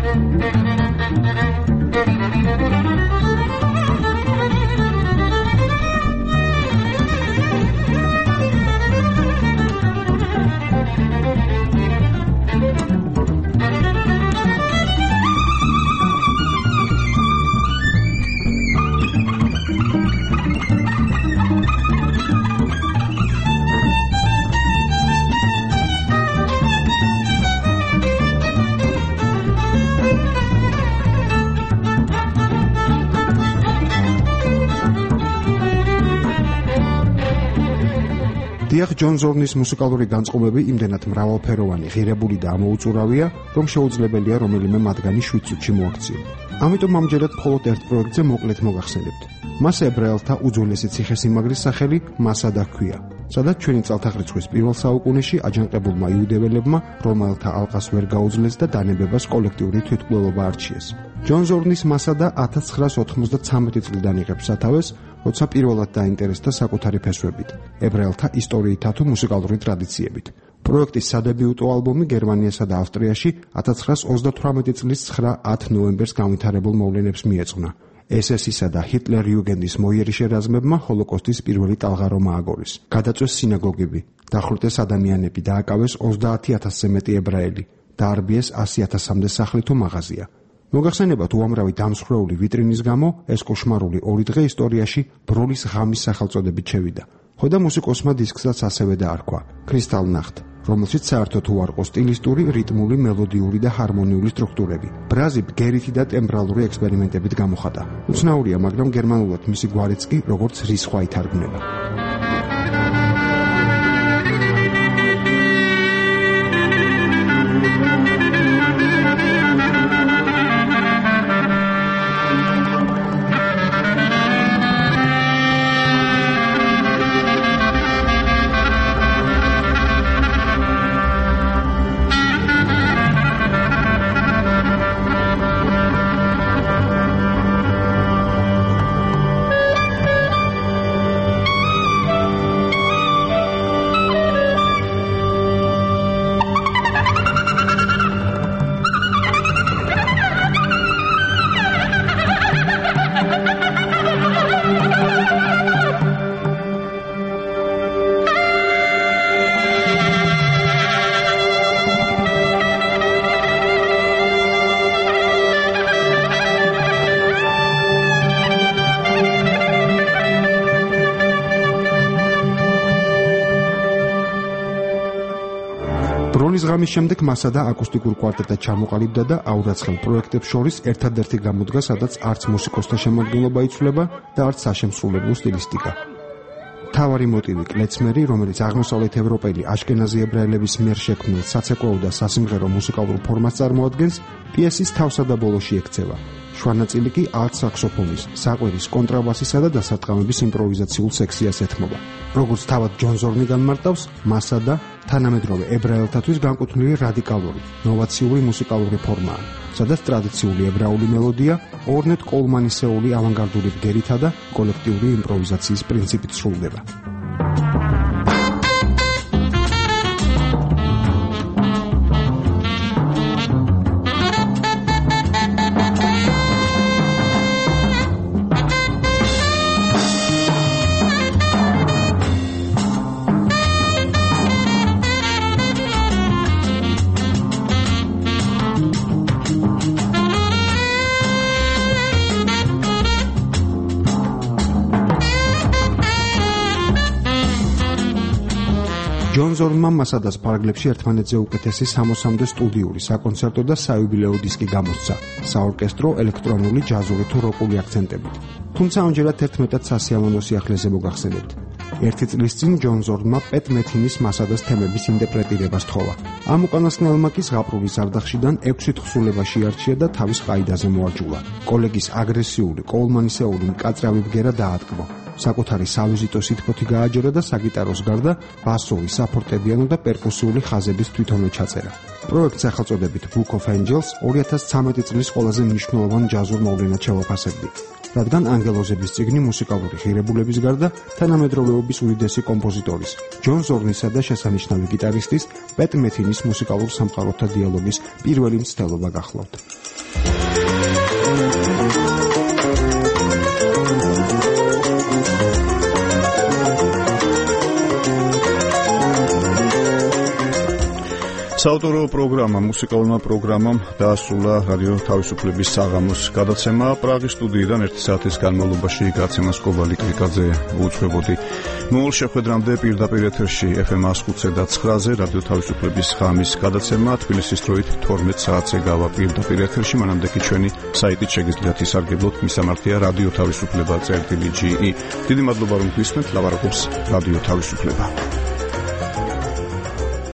დიახ, ჯონ ზორნის მუსიკალური განწყობები იმდენად მრავალფეროვანი, ღირებული და ამოუწურავია, რომ შეუძლებელია რომელიმე მათგანი 7 წუთში მოაქციო. ამიტომ ამჯერად მხოლოდ ერთ პროექტზე მოკლედ მოგახსენებთ. მას ებრაელთა უძველესი ციხესიმაგრის სახელი მასადა ჰქვია, სადაც ჩვენი წელთაღრიცხვის პირველ საუკუნეში აჯანყებულმა იუდეველებმა რომელთა ალყას ვერ გაუძლეს და დანებებას კოლექტიური თვითმკვლელობა არჩიეს. ჯონ ზორნის მასადა 1993 წლიდან იღებს სათავეს, როცა პირველად დაინტერესდა საკუთარი ფესვებით, ებრაელთა ისტორიითა თუ მუსიკალური ტრადიციებით. პროექტის სადებიუტო ალბომი გერმანიასა და ავსტრიაში 1938 წლის 9-10 ნოემბერს განვითარებულ მოვლენებს მიეძღვნა. SS-ისა და ჰიტლერ-იუგენდის მოიერიშე რაზმებმა ჰოლოკოსტის პირველი ტალღარომა ააგორეს. გადაწვეს სინაგოგები, დახვრიტეს ადამიანები და აკავეს 30,000-ზე მეტი ებრაელი, დაარბიეს 100,000-მდე სახლი თუ მაღაზია. მოგახსენებათ უამრავი დამსხვრეული ვიტრინის გამო ეს კოშმარული 2 დღე ისტორიაში ბროლის ღამის სახელწოდებით შევიდა. ხოდა მუსიკოსმა დისკსაც ასევე დაარქვა Crystal Nacht, რომელშიც საერთოდ უარყო სტილისტური, რიტმული, მელოდიური და ჰარმონიული სტრუქტურები. ბრაზი ბგერიthi და ტემბრალური ექსპერიმენტებით გამოხატა. უცნაურია, მაგრამ გერმანულად მისი გვარიც კი როგორც რისხვა ითარგმნება. ბროლის ღამის შემდეგ მასადა აკუსტიკურ კვარტეტად ჩამოყალიბდა და აურაცხელ პროექტებს შორის ერთადერთი გამოდგა, სადაც არც მუსიკოსთა შემოქმედება იცვლება და არც საშემსრულებლო სტილისტიკა. მთავარი მოტივი კლეცმერი, რომელიც აღმოსავლეთ ევროპელი აშკენაზი ებრაელების მიერ შექმნილ საცეკვაო და სასიმღერო მუსიკალურ ფორმას წარმოადგენს, პიესის თავსა და ბოლოში ექცევა. შვანაწილი კი ალტ-საქსოფონის, საყვირის, კონტრაბასისა და დასარტყამების იმპროვიზაციულ სექციას ეთმობა. როგორც თავად ჯონ ზორნი განმარტავს, მასადა თანამედროვე ებრაელთათვის განკუთვნილი რადიკალური, ნოვაციური მუსიკალური ფორმაა, სადაც ტრადიციული ებრაული მელოდია ორნეტ კოლმანისეული ავანგარდული ბგერითა და კოლექტიური იმპროვიზაციის პრინციპით სრულდება. ჯონ ზორნმა მასადას ფარგლებში ერთმანეთზე უკეთესი 60-მდე სტუდიური, საკონცერტო და საიუბილეო დისკი გამოსცა, საორკესტრო, ელექტრონული, ჯაზური თუ როკული აქცენტებით. თუმცა ამჯერად ერთმეტად სასიამოვნო სიახლეზე მოგახსენებთ. ერთი წლის წინ ჯონ ზორნმა პეტ მეთინის მასადას თემების ინტერპრეტირებას თხოვა. ამ უკანასკნელმა კი ზღაპრული ზარდახშიდან 6 თხზულება შეარჩია და თავის ყაიდაზე მოაჯულა. კოლეგის აგრესიული, კოულმანისეული მკაცრავი ბგერა დაატკბო. საკუთარი სავიზიტო სითბოთი გააჯერა და საგიტაროს გარდა ბასოვი, საფორტეპიანო და პერკუსიული ხაზების თვითონვე ჩაწერა. პროექტს სახელწოდებით Book of Angels 2013 წლის ყველაზე მნიშვნელოვან ჯაზურ მოვლენად შევაფასებდი. რადგან ანგელოზების წიგნი მუსიკალური ღირებულების გარდა თანამედროვეობის უდიდესი კომპოზიტორის, ჯონ ზორნისა და შესანიშნავი გიტარისტის პეტ მეთინის მუსიკალურ სამყაროთა დიალოგის პირველი მცდელობა გახლავთ. საავტორო პროგრამა მუსიკალურმა პროგრამამ დაასრულა რადიო თავისუფლების საღამოს გადაცემა. პრაღის სტუდიიდან 1 საათის განმავლობაში გაცემას კობალი კრიკაძე უძღვებოდი. მოულ შეხვედრამდე პირდაპირ ეთერში FM 105-ზე და 9-ზე რადიო თავისუფლების ღამის გადაცემა თბილისის დროით 12 საათზე გავა პირდაპირ ეთერში. მანამდე კი ჩვენი საიტით შეგიძლიათ ისარგებლოთ. მისამართია რადიო თავისუფლება.ge. დიდი მადლობა რომ გვისმენთ. ლაპარაკობს რადიო თავისუფლება.